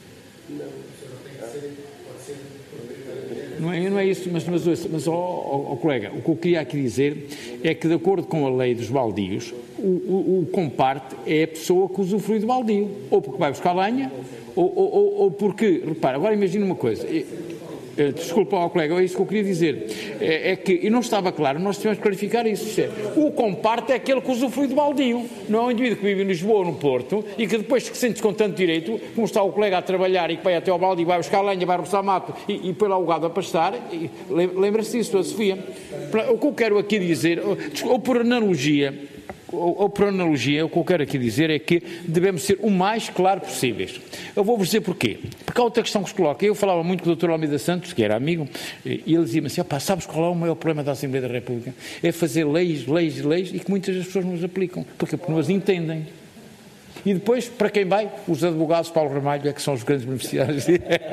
Não é, não é isso, mas, mas, mas oh, oh, oh, colega, o que eu queria aqui dizer é que, de acordo com a lei dos baldios, o, o, o comparte é a pessoa que usufrui do baldio, ou porque vai buscar lenha, ou, ou, ou porque, repara, agora imagina uma coisa, é, desculpa, oh, colega, é isso que eu queria dizer, é, é que, e não estava claro, nós tivemos que clarificar isso, é, o comparte é aquele que usufrui do baldio, não é um indivíduo que vive em Lisboa ou no Porto, e que depois que sente-se com tanto direito, como está o colega a trabalhar e que vai até ao baldio, vai buscar lenha, vai roçar mato e, e põe lá o gado a pastar, e, lembra-se disso, a Sofia. O que eu quero aqui dizer, ou, ou por analogia, Ou, ou por analogia, o que eu quero aqui dizer é que devemos ser o mais claro possíveis. Eu vou-vos dizer porquê. Porque há outra questão que se coloca. Eu falava muito com o doutor Almeida Santos, que era amigo, e ele dizia-me assim, opá, sabes qual é o maior problema da Assembleia da República? É fazer leis, leis, leis, e que muitas das pessoas não as aplicam, porque não as entendem. E depois, para quem vai? Os advogados Paulo Ramalho é que são os grandes beneficiários.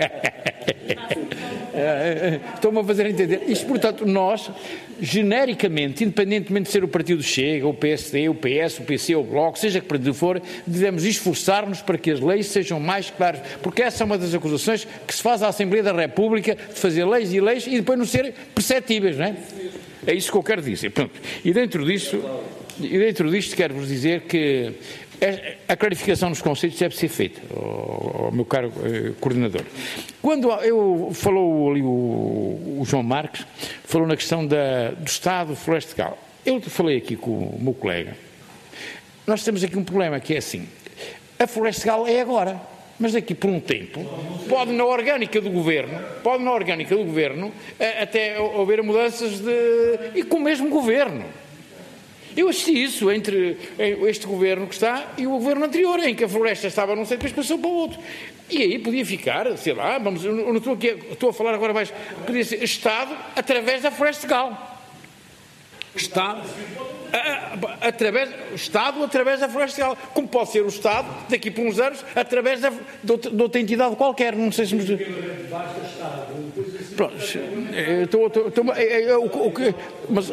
Estão-me a fazer entender. Isto, portanto, nós, genericamente, independentemente de ser o partido Chega, o P S D, o P S, o P C, o Bloco, seja que partido for, devemos esforçar-nos para que as leis sejam mais claras, porque essa é uma das acusações que se faz à Assembleia da República, de fazer leis e leis e depois não serem perceptíveis, não é? É isso que eu quero dizer. Pronto. E dentro disso, e dentro disto quero-vos dizer que a clarificação dos conceitos deve ser feita, ao meu caro eh, coordenador. Quando eu falou ali o, o João Marques, falou na questão da, do Estado florestal. Eu falei aqui com o meu colega. Nós temos aqui um problema que é assim, a florestal é agora, mas daqui por um tempo, pode na orgânica do governo, pode na orgânica do governo, até haver mudanças de, e com o mesmo governo. Eu assisti isso entre este governo que está e o governo anterior, em que a floresta estava num sítio e depois passou para o outro. E aí podia ficar, sei lá, vamos, eu não estou aqui, estou a falar agora mais, podia ser Estado através da floresta legal. Estado, a, a, através, Estado através da floresta legal. Como pode ser o Estado, daqui por uns anos, através da, de, outra, de outra entidade qualquer. Não sei se me... Pronto, estou, estou, estou, o que, mas,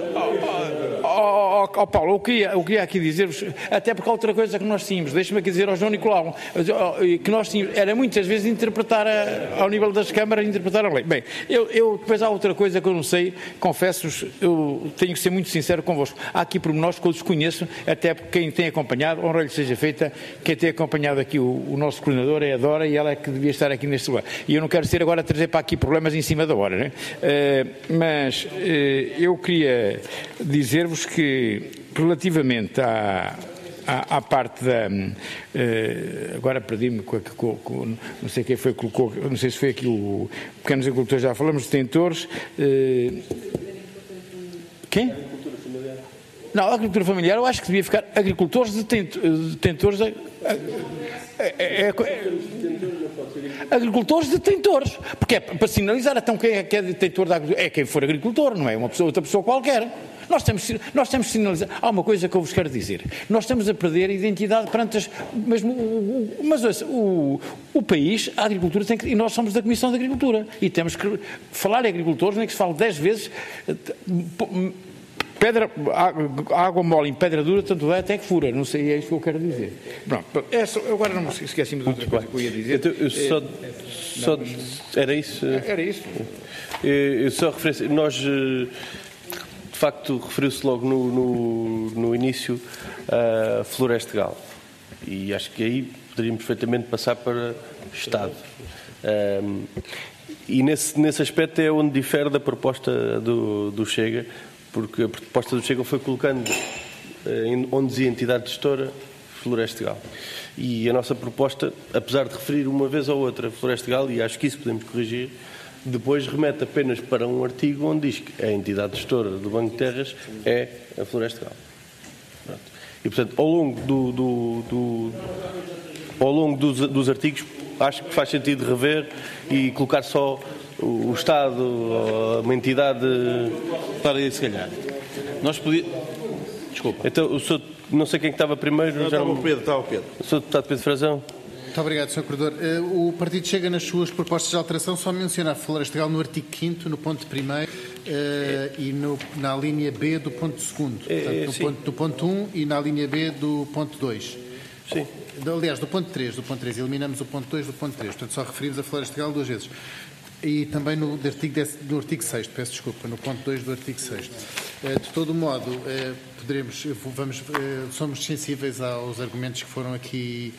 ó, ó, ó, Paulo, eu queria, eu queria aqui dizer-vos, até porque há outra coisa que nós tínhamos, deixe-me aqui dizer ao João Nicolau, que nós tínhamos, era muitas vezes interpretar, a, ao nível das câmaras, interpretar a lei. Bem, eu, eu, depois há outra coisa que eu não sei, confesso-vos, eu tenho que ser muito sincero convosco. Há aqui pormenores que eu desconheço, até porque quem tem acompanhado, honra lhe seja feita, quem tem acompanhado aqui o, o nosso coordenador é a Dora e ela é que devia estar aqui neste lugar. E eu não quero ser agora a trazer para aqui problemas em cima da hora, né? Uh, mas uh, eu queria dizer-vos que relativamente à, à, à parte da uh, agora perdi-me com, com, com, não sei quem foi que colocou, não sei se foi aqui o pequenos agricultores, já falamos de detentores, uh, quem? Não, a agricultura familiar eu acho que devia ficar agricultores detentores de, é, é, é, agricultores detentores, porque é para sinalizar, então quem é que é detentor da agricultura? É quem for agricultor, não é uma pessoa, outra pessoa qualquer. Nós temos, nós temos que sinalizar. Há uma coisa que eu vos quero dizer, nós estamos a perder a identidade perante as, mesmo, o, o, mas o, o país, a agricultura tem que, e nós somos da Comissão de Agricultura, e temos que falar em agricultores, nem que se fale dez vezes. Pedra, água mole em pedra dura, tanto dá até que fura. Não sei, é isso que eu quero dizer. Pronto, é só, agora não me esqueci-me de outra coisa que eu ia dizer. Então, eu só, é, só, não, era isso? Era isso. Eu só referência, nós, de facto, referiu-se logo no, no, no início a Floresta Gal. E acho que aí poderíamos perfeitamente passar para Estado. Um, e nesse, nesse aspecto é onde difere da proposta do, do Chega, porque a proposta do Chega foi colocando, onde dizia entidade gestora, Floresta Gal. E a nossa proposta, apesar de referir uma vez ou outra Floresta Gal, e acho que isso podemos corrigir, depois remete apenas para um artigo onde diz que a entidade gestora do Banco de Terras é a Floresta Gal. Pronto. E, portanto, ao longo, do, do, do, ao longo dos, dos artigos, acho que faz sentido rever e colocar só o Estado, uma entidade... Para aí, se calhar. Nós podíamos... Desculpa. Então, o senhor, não sei quem estava primeiro... Não, estava o Pedro, estava o Pedro. O senhor deputado Pedro Frazão. Muito obrigado, senhor Corredor. O Partido Chega, nas suas propostas de alteração, só menciona a Floresta Gal no artigo quinto, no ponto primeiro, uh, e no, na linha B do ponto segundo. É, Portanto, no ponto, do ponto um e na linha B do ponto dois. Sim. Aliás, do ponto três, do ponto três. Eliminamos o ponto dois do ponto três. Portanto, só referimos a Floresta Gal duas vezes. E também no do artigo, do artigo sexto, peço desculpa, no ponto dois do artigo sexto. De todo modo, poderemos, vamos, somos sensíveis aos argumentos que foram aqui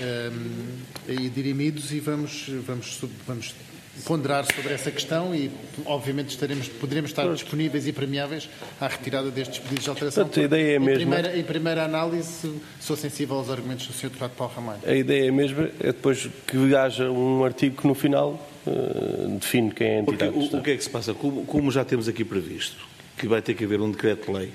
um, dirimidos e vamos, vamos, vamos ponderar sobre essa questão e, obviamente, estaremos, poderemos estar disponíveis e premiáveis à retirada destes pedidos de alteração. Portanto, a ideia é a em, mesma. Primeira, em primeira análise, sou sensível aos argumentos do senhor deputado Paulo Ramalho. A ideia é a mesma, é depois que haja um artigo que, no final, uh, define quem é a entidade. Porque o, o que é que se passa? Como, como já temos aqui previsto, que vai ter que haver um decreto-lei,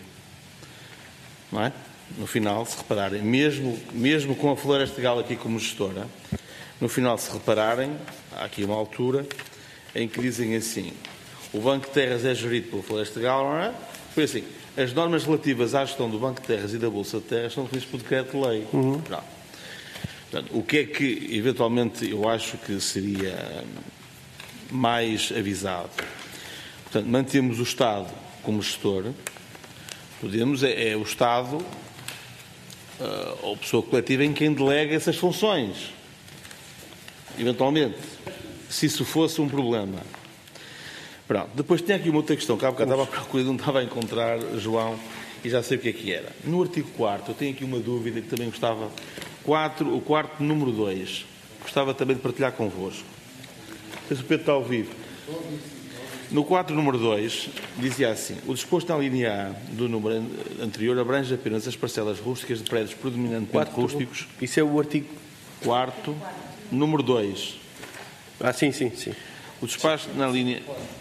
não é? No final, se repararem, mesmo, mesmo com a Floresta Gal aqui como gestora, no final, se repararem, há aqui uma altura em que dizem assim, o Banco de Terras é gerido pela Floresta Gal, não é? Foi assim, as normas relativas à gestão do Banco de Terras e da Bolsa de Terras são definidas por decreto-lei. Uhum. Portanto, o que é que, eventualmente, eu acho que seria mais avisado? Portanto, mantemos o Estado como gestor, podemos, é, é o Estado uh, ou pessoa coletiva em quem delega essas funções, eventualmente, se isso fosse um problema. Pronto. Depois tinha aqui uma outra questão, que há bocado estava à procura e não estava a encontrar, João, e já sei o que é que era. No artigo quarto, eu tenho aqui uma dúvida que também gostava, quatro, o quarto número dois, gostava também de partilhar convosco. Não sei se o Pedro está ao vivo. No quatro número dois, dizia assim: o disposto na linha A do número anterior abrange apenas as parcelas rústicas de prédios predominantemente quatro, rústicos. Isso é o artigo quarto, número dois. Ah, sim, sim, sim. O despacho na linha...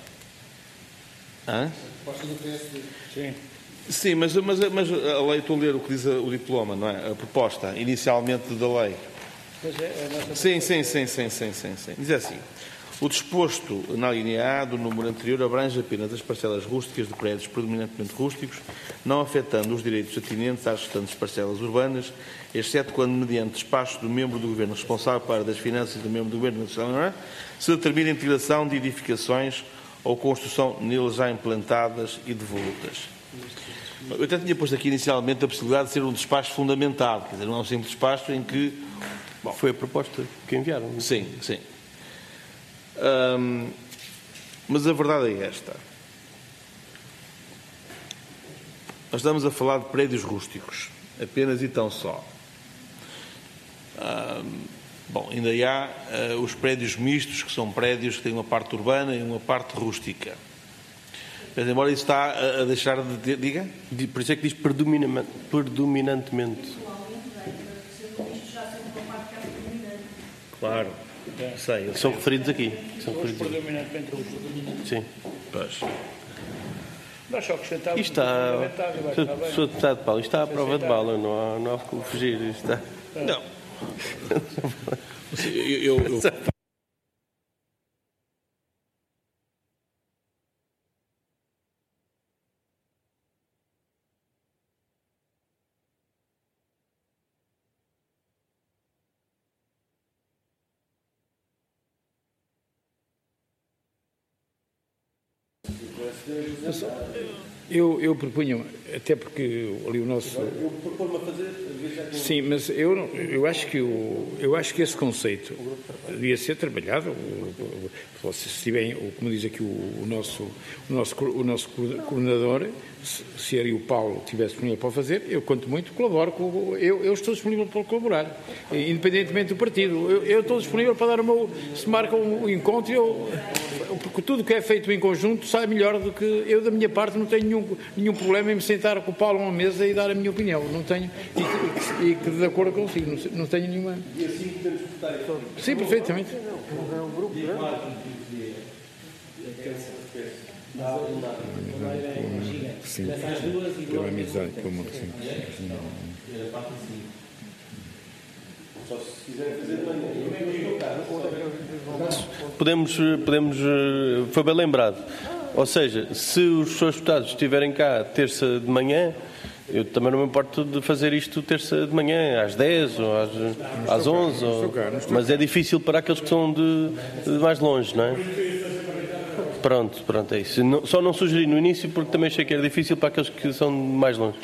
Hã? Sim. Sim, mas, mas, mas a lei, estou a ler o que diz o diploma, não é? A proposta, inicialmente, da lei. Pois é, é a nossa... Sim, sim, sim, sim, sim, sim, sim. Diz assim: o disposto na linha A do número anterior abrange apenas as parcelas rústicas de prédios predominantemente rústicos, não afetando os direitos atinentes às restantes parcelas urbanas, exceto quando, mediante despacho do membro do Governo responsável para as das finanças e do membro do Governo Nacional, se determina a integração de edificações ou construção neles já implantadas e devolutas. Eu até tinha posto aqui inicialmente a possibilidade de ser um despacho fundamentado, quer dizer, não é um simples despacho em que... Bom, foi a proposta que enviaram. Sim, sim. Hum, mas a verdade é esta. Nós estamos a falar de prédios rústicos, apenas e tão só. Hum, bom, ainda há uh, os prédios mistos, que são prédios que têm uma parte urbana e uma parte rústica. Mas, embora isso está a, a deixar de ter... Diga? Por isso é que diz predominantemente. predominantemente. Claro. Sei, eu São sei. referidos aqui. São referidos aqui. Predominantemente rústicos. Sim. Pois. Nós só acrescentávamos... Isto está... Senhor Deputado Paulo, isto está à prova de bala, não há, não há como fugir. Isto está... Não. eu... eu, eu... Eu, eu propunha, até porque ali o nosso... Eu proponho-me a fazer... Sim, mas eu, eu, acho que o, eu acho que esse conceito devia ser trabalhado. Se tiverem, como diz aqui o, o, nosso, o, nosso, o nosso coordenador, se, se ele e o Paulo estivessem disponível para fazer, eu conto muito, colaboro. Com, eu, eu estou disponível para colaborar, independentemente do partido. Eu, eu estou disponível para dar o meu... Se marcam o encontro, eu, porque tudo que é feito em conjunto sai melhor do que... Eu, da minha parte, não tenho nenhum, nenhum problema em me sentar com o Paulo a uma mesa e dar a minha opinião. Não tenho... E, e que de acordo consigo, não, não tenho nenhuma... E assim podemos votar então? Sim, perfeitamente. Não é um grupo, não é? Sim, pela amizade, pelo amor de Deus. Só se quiserem fazer de manhã. Podemos, podemos, foi bem lembrado. Ou seja, se os seus deputados estiverem cá terça de manhã, eu também não me importo de fazer isto terça de manhã, às dez ou às, às onze, ou, mas é difícil para aqueles que são de, de mais longe, não é? Pronto, pronto, é isso. Não, só não sugeri no início porque também achei que era difícil para aqueles que são de mais longe.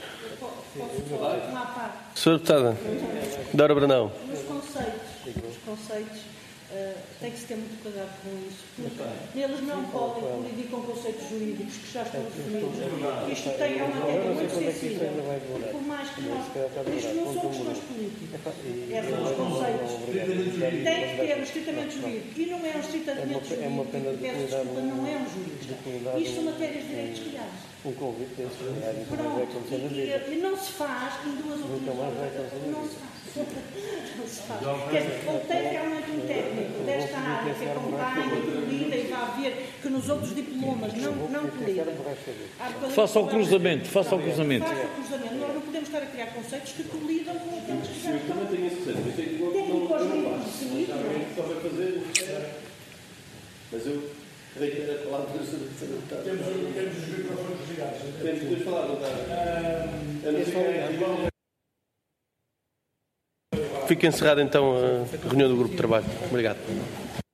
senhora Deputada, Dora Brandão. Os conceitos, os conceitos uh, tem que se ter muito cuidado com isso, porque eles não podem colidir com conceitos jurídicos que já estão definidos. Isto tem uma matéria muito sensível. Por mais que nós... Isto não são questões políticas. Esses são os conceitos. Tem que ter um estritamente jurídico. E não é um estritamente jurídico. Peço desculpa, não é um jurista. Isto são matérias de direitos reais. Um convite desse cenário que Pronto, e, e não se faz em duas ou três horas. Não se faz. Não se faz. Quer dizer, ou tem realmente um técnico desta área que acompanha e que lida e vai ver que nos outros diplomas não, não colida. Faça o cruzamento, faça o cruzamento. Faça o cruzamento. Nós não podemos estar a criar conceitos que colidam com aqueles que já eu também tenho esse conceito. Eu sei que não técnico aos livros definidos, não é? só vai fazer, mas eu reitero a palavra do senhor Deputado. Temos os microfones desligados. Temos depois falar, não está? Eu não sei. Fica encerrada então a reunião do Grupo de Trabalho. Obrigado.